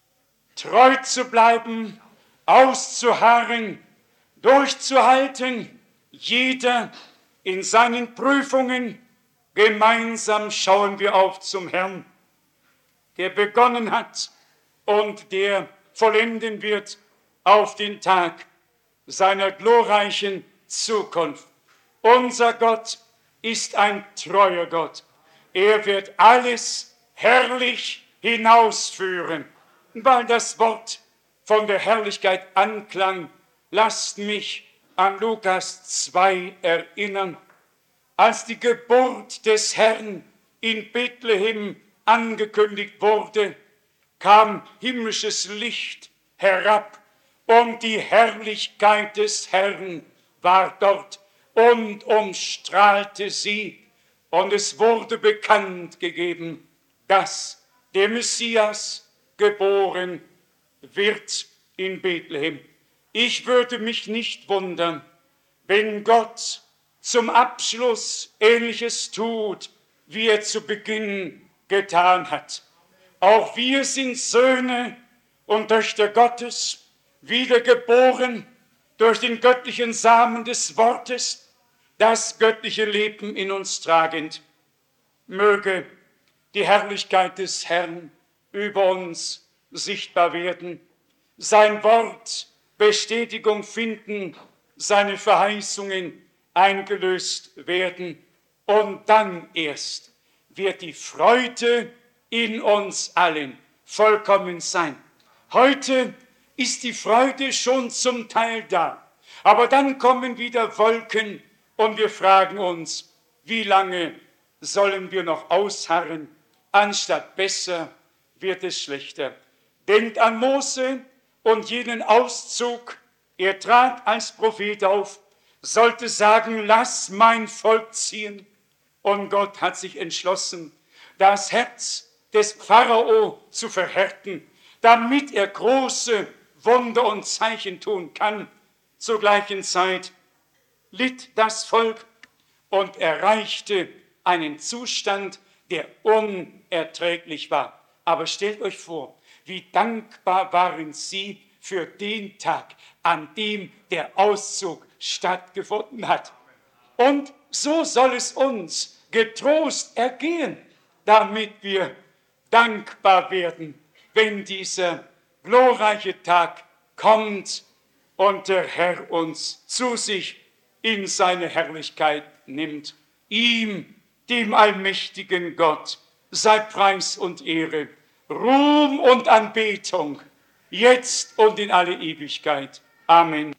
A: treu zu bleiben, auszuharren, durchzuhalten, jeder in seinen Prüfungen. Gemeinsam schauen wir auf zum Herrn, der begonnen hat und der vollenden wird auf den Tag seiner glorreichen Zukunft. Unser Gott ist ein treuer Gott. Er wird alles herrlich hinausführen. Weil das Wort von der Herrlichkeit anklang, lasst mich an Lukas 2 erinnern. Als die Geburt des Herrn in Bethlehem angekündigt wurde, kam himmlisches Licht herab und die Herrlichkeit des Herrn war dort und umstrahlte sie. Und es wurde bekannt gegeben, dass der Messias geboren wird in Bethlehem. Ich würde mich nicht wundern, wenn Gott zum Abschluss Ähnliches tut, wie er zu Beginn getan hat. Auch wir sind Söhne und Töchter Gottes, wiedergeboren durch den göttlichen Samen des Wortes, das göttliche Leben in uns tragend. Möge die Herrlichkeit des Herrn über uns sichtbar werden, sein Wort Bestätigung finden, seine Verheißungen eingelöst werden und dann erst wird die Freude in uns allen vollkommen sein. Heute ist die Freude schon zum Teil da, aber dann kommen wieder Wolken und wir fragen uns, wie lange sollen wir noch ausharren? Anstatt besser wird es schlechter. Denkt an Mose und jenen Auszug. Er trat als Prophet auf, sollte sagen, lass mein Volk ziehen. Und Gott hat sich entschlossen, das Herz des Pharao zu verhärten, damit er große Wunder und Zeichen tun kann. Zur gleichen Zeit litt das Volk und erreichte einen Zustand, der unerträglich war. Aber stellt euch vor, wie dankbar waren sie für den Tag, an dem der Auszug stattgefunden hat. Und so soll es uns getrost ergehen, damit wir dankbar werden, wenn dieser glorreiche Tag kommt und der Herr uns zu sich in seine Herrlichkeit nimmt. Ihm, dem allmächtigen Gott, sei Preis und Ehre, Ruhm und Anbetung, jetzt und in alle Ewigkeit. Amen.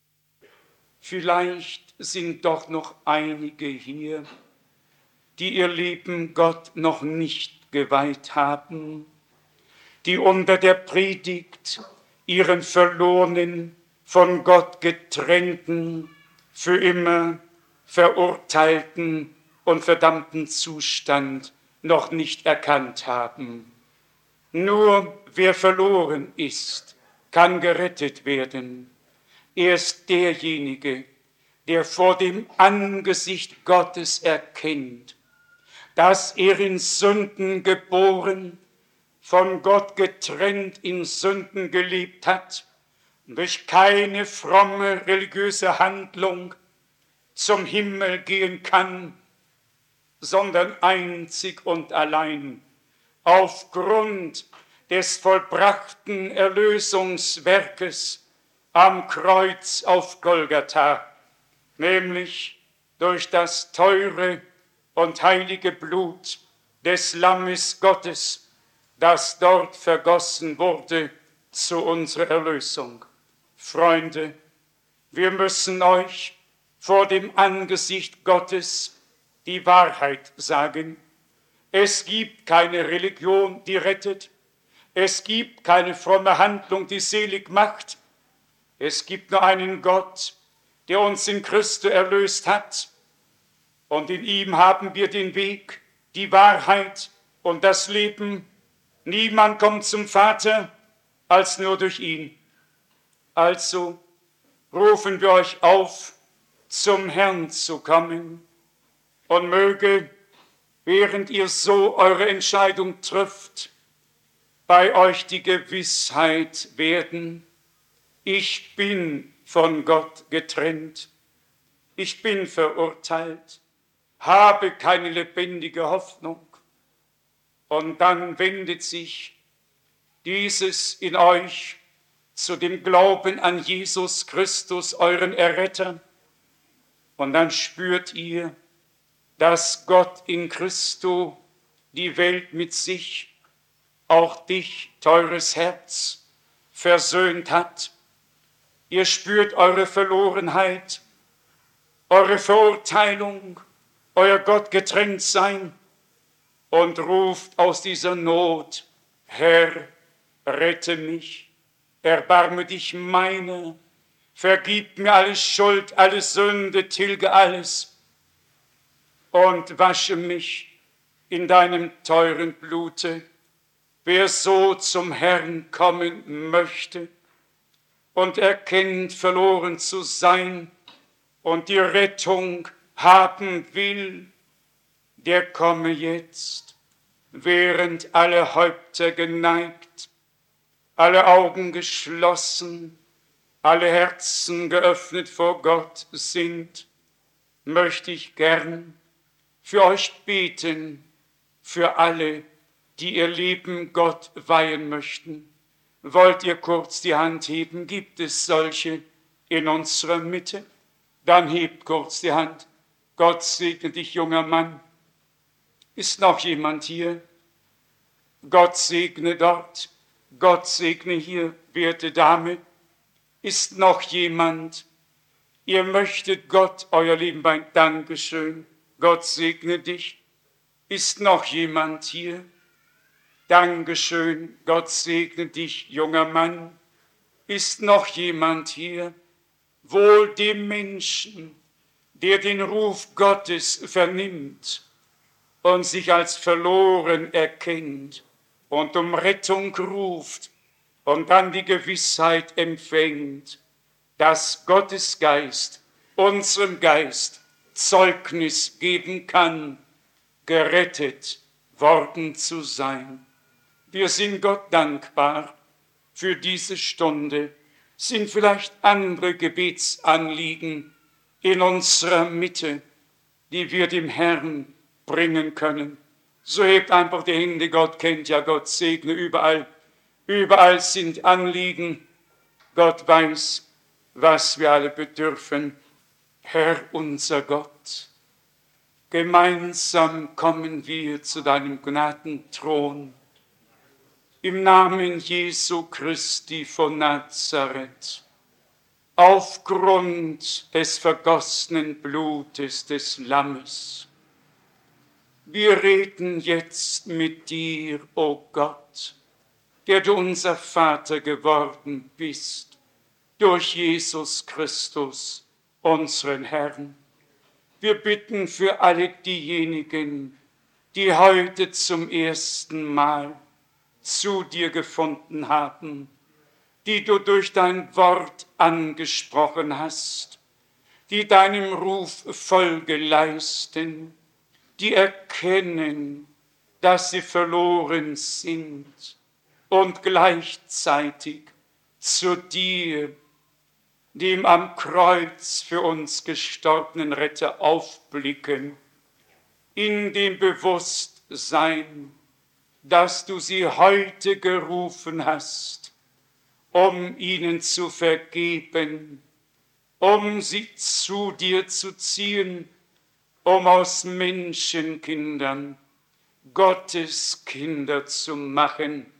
A: Vielleicht sind doch noch einige hier, die ihr Leben Gott noch nicht geweiht haben, die unter der Predigt ihren verlorenen, von Gott getrennten, für immer verurteilten und verdammten Zustand noch nicht erkannt haben. Nur wer verloren ist, kann gerettet werden. Erst derjenige, der vor dem Angesicht Gottes erkennt, dass er in Sünden geboren, von Gott getrennt in Sünden gelebt hat, durch keine fromme religiöse Handlung zum Himmel gehen kann, sondern einzig und allein aufgrund des vollbrachten Erlösungswerkes am Kreuz auf Golgatha, nämlich durch das teure und heilige Blut des Lammes Gottes, das dort vergossen wurde zu unserer Erlösung. Freunde, wir müssen euch vor dem Angesicht Gottes die Wahrheit sagen. Es gibt keine Religion, die rettet. Es gibt keine fromme Handlung, die selig macht. Es gibt nur einen Gott, der uns in Christus erlöst hat. Und in ihm haben wir den Weg, die Wahrheit und das Leben. Niemand kommt zum Vater als nur durch ihn. Also rufen wir euch auf, zum Herrn zu kommen, und möge, während ihr so eure Entscheidung trifft, bei euch die Gewissheit werden, ich bin von Gott getrennt, ich bin verurteilt, habe keine lebendige Hoffnung. Und dann wendet sich dieses in euch zu dem Glauben an Jesus Christus, euren Erretter. Und dann spürt ihr, dass Gott in Christo die Welt mit sich, auch dich, teures Herz, versöhnt hat. Ihr spürt eure Verlorenheit, eure Verurteilung, euer Gott getrennt sein und ruft aus dieser Not, Herr, rette mich, erbarme dich meiner, vergib mir alle Schuld, alle Sünde, tilge alles und wasche mich in deinem teuren Blute. Wer so zum Herrn kommen möchte und erkennt, verloren zu sein und die Rettung haben will, der komme jetzt, während alle Häupter geneigt, alle Augen geschlossen, alle Herzen geöffnet vor Gott sind, möchte ich gern für euch beten, für alle, die ihr Leben Gott weihen möchten. Wollt ihr kurz die Hand heben? Gibt es solche in unserer Mitte? Dann hebt kurz die Hand. Gott segne dich, junger Mann. Ist noch jemand hier? Gott segne dort. Gott segne hier, werte Dame. Ist noch jemand? Ihr möchtet Gott euer Leben weihen. Dankeschön. Gott segne dich. Ist noch jemand hier? Dankeschön, Gott segne dich, junger Mann. Ist noch jemand hier? Wohl dem Menschen, der den Ruf Gottes vernimmt und sich als verloren erkennt und um Rettung ruft und dann die Gewissheit empfängt, dass Gottes Geist unserem Geist Zeugnis geben kann, gerettet worden zu sein. Wir sind Gott dankbar für diese Stunde. Sind vielleicht andere Gebetsanliegen in unserer Mitte, die wir dem Herrn bringen können. So hebt einfach die Hände, Gott kennt ja, Gott segne überall. Überall sind Anliegen. Gott weiß, was wir alle bedürfen. Herr unser Gott, gemeinsam kommen wir zu deinem Gnadenthron. Im Namen Jesu Christi von Nazareth, aufgrund des vergossenen Blutes des Lammes. Wir reden jetzt mit dir, o Gott, der du unser Vater geworden bist, durch Jesus Christus, unseren Herrn. Wir bitten für alle diejenigen, die heute zum ersten Mal zu dir gefunden haben, die du durch dein Wort angesprochen hast, die deinem Ruf Folge leisten, die erkennen, dass sie verloren sind und gleichzeitig zu dir, dem am Kreuz für uns gestorbenen Retter, aufblicken, in dem Bewusstsein, dass du sie heute gerufen hast, um ihnen zu vergeben, um sie zu dir zu ziehen, um aus Menschenkindern Gottes Kinder zu machen.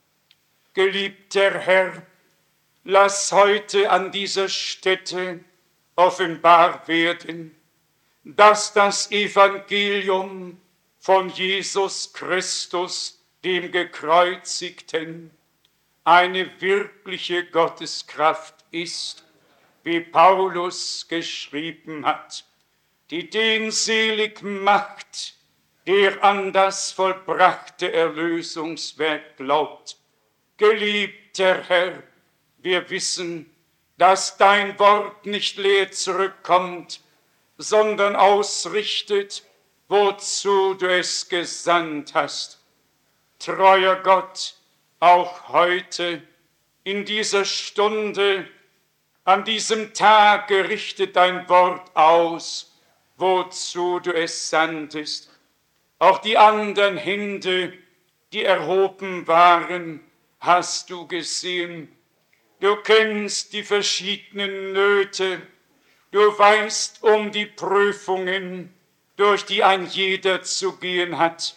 A: Geliebter Herr, lass heute an dieser Stätte offenbar werden, dass das Evangelium von Jesus Christus, dem Gekreuzigten, eine wirkliche Gotteskraft ist, wie Paulus geschrieben hat, die den selig macht, der an das vollbrachte Erlösungswerk glaubt. Geliebter Herr, wir wissen, dass dein Wort nicht leer zurückkommt, sondern ausrichtet, wozu du es gesandt hast. Treuer Gott, auch heute, in dieser Stunde, an diesem Tag gerichtet dein Wort aus, wozu du es sandtest. Auch die anderen Hände, die erhoben waren, hast du gesehen. Du kennst die verschiedenen Nöte, du weißt um die Prüfungen, durch die ein jeder zu gehen hat.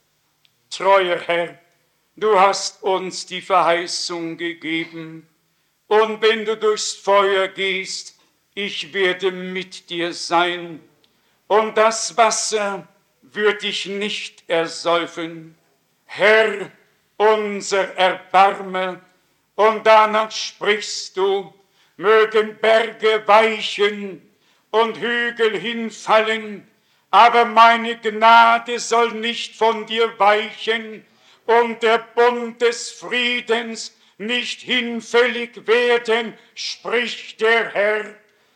A: Treuer Herr, du hast uns die Verheißung gegeben, und wenn du durchs Feuer gehst, ich werde mit dir sein, und das Wasser wird dich nicht ersäufen. Herr, unser Erbarmer, und danach sprichst du, mögen Berge weichen und Hügel hinfallen, aber meine Gnade soll nicht von dir weichen und der Bund des Friedens nicht hinfällig werden, spricht der Herr.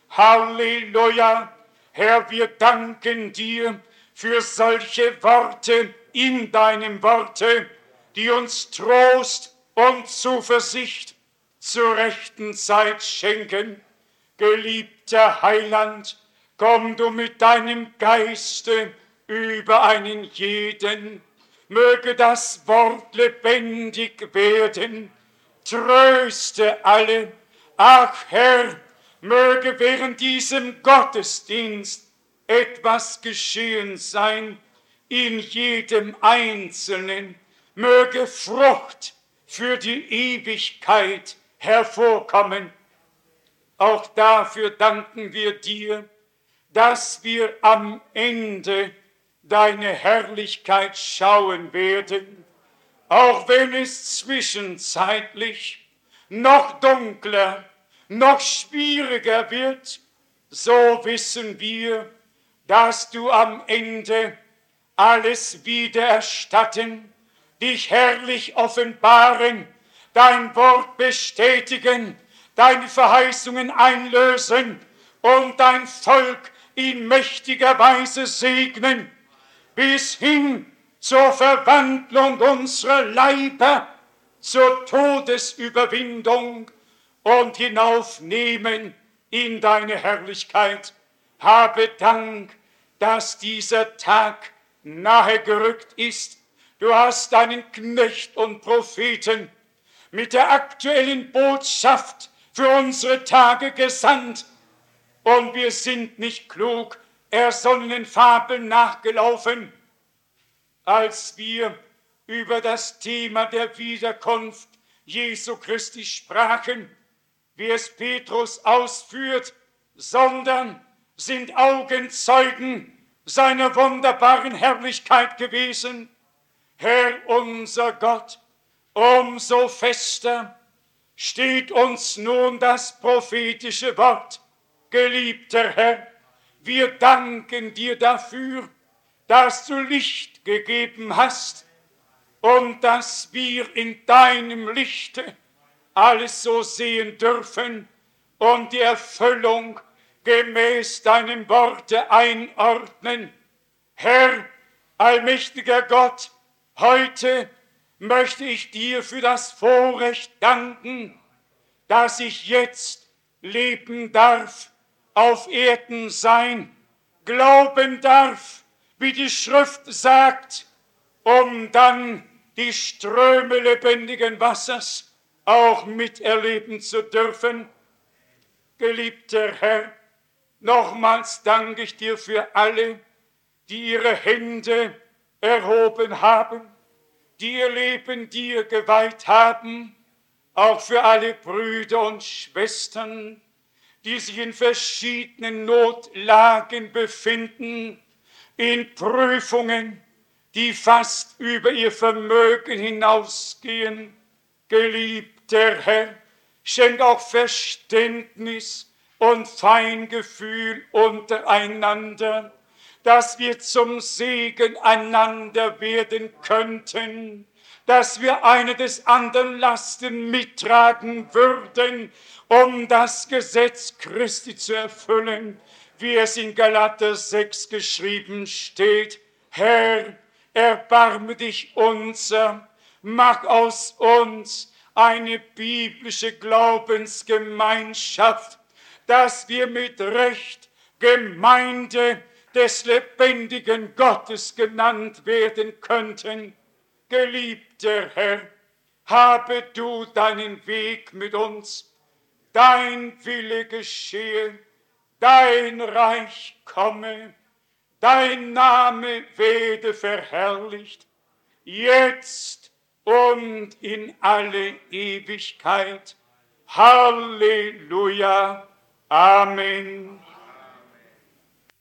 A: Halleluja! Herr, wir danken dir für solche Worte in deinem Worte, die uns Trost und Zuversicht zur rechten Zeit schenken. Geliebter Heiland, komm du mit deinem Geiste über einen jeden. Möge das Wort lebendig werden. Tröste alle. Ach Herr, möge während diesem Gottesdienst etwas geschehen sein in jedem Einzelnen. Möge Frucht für die Ewigkeit hervorkommen. Auch dafür danken wir dir, dass wir am Ende deine Herrlichkeit schauen werden. auch wenn es zwischenzeitlich noch dunkler, noch schwieriger wird, so wissen wir, dass du am Ende alles wiedererstatten, dich herrlich offenbaren, dein Wort bestätigen, deine Verheißungen einlösen und dein Volk in mächtiger Weise segnen, bis hin zur Verwandlung unserer Leiber, zur Todesüberwindung und hinaufnehmen in deine Herrlichkeit. Habe Dank, dass dieser Tag nahe gerückt ist. Du hast deinen Knecht und Propheten mit der aktuellen Botschaft für unsere Tage gesandt. Und wir sind nicht klug ersonnenen Fabeln nachgelaufen, als wir über das Thema der Wiederkunft Jesu Christi sprachen, wie es Petrus ausführt, sondern sind Augenzeugen seiner wunderbaren Herrlichkeit gewesen. Herr unser Gott, umso fester steht uns nun das prophetische Wort. Geliebter Herr, wir danken dir dafür, dass du Licht gegeben hast und dass wir in deinem Lichte alles so sehen dürfen und die Erfüllung gemäß deinem Worte einordnen. Herr, allmächtiger Gott, heute möchte ich dir für das Vorrecht danken, dass ich jetzt leben darf, auf Erden sein, glauben darf, wie die Schrift sagt, um dann die Ströme lebendigen Wassers auch miterleben zu dürfen. Geliebter Herr, nochmals danke ich dir für alle, die ihre Hände erhoben haben, die ihr Leben dir geweiht haben, auch für alle Brüder und Schwestern, die sich in verschiedenen Notlagen befinden, in Prüfungen, die fast über ihr Vermögen hinausgehen. Geliebter Herr, schenk auch Verständnis und Feingefühl untereinander, dass wir zum Segen einander werden könnten, dass wir eine des anderen Lasten mittragen würden, um das Gesetz Christi zu erfüllen, wie es in Galater 6 geschrieben steht. Herr, erbarme dich unser, mach aus uns eine biblische Glaubensgemeinschaft, dass wir mit Recht Gemeinde des lebendigen Gottes genannt werden könnten. Geliebter Herr, habe du deinen Weg mit uns, dein Wille geschehe, dein Reich komme, dein Name werde verherrlicht, jetzt und in alle Ewigkeit. Halleluja. Amen.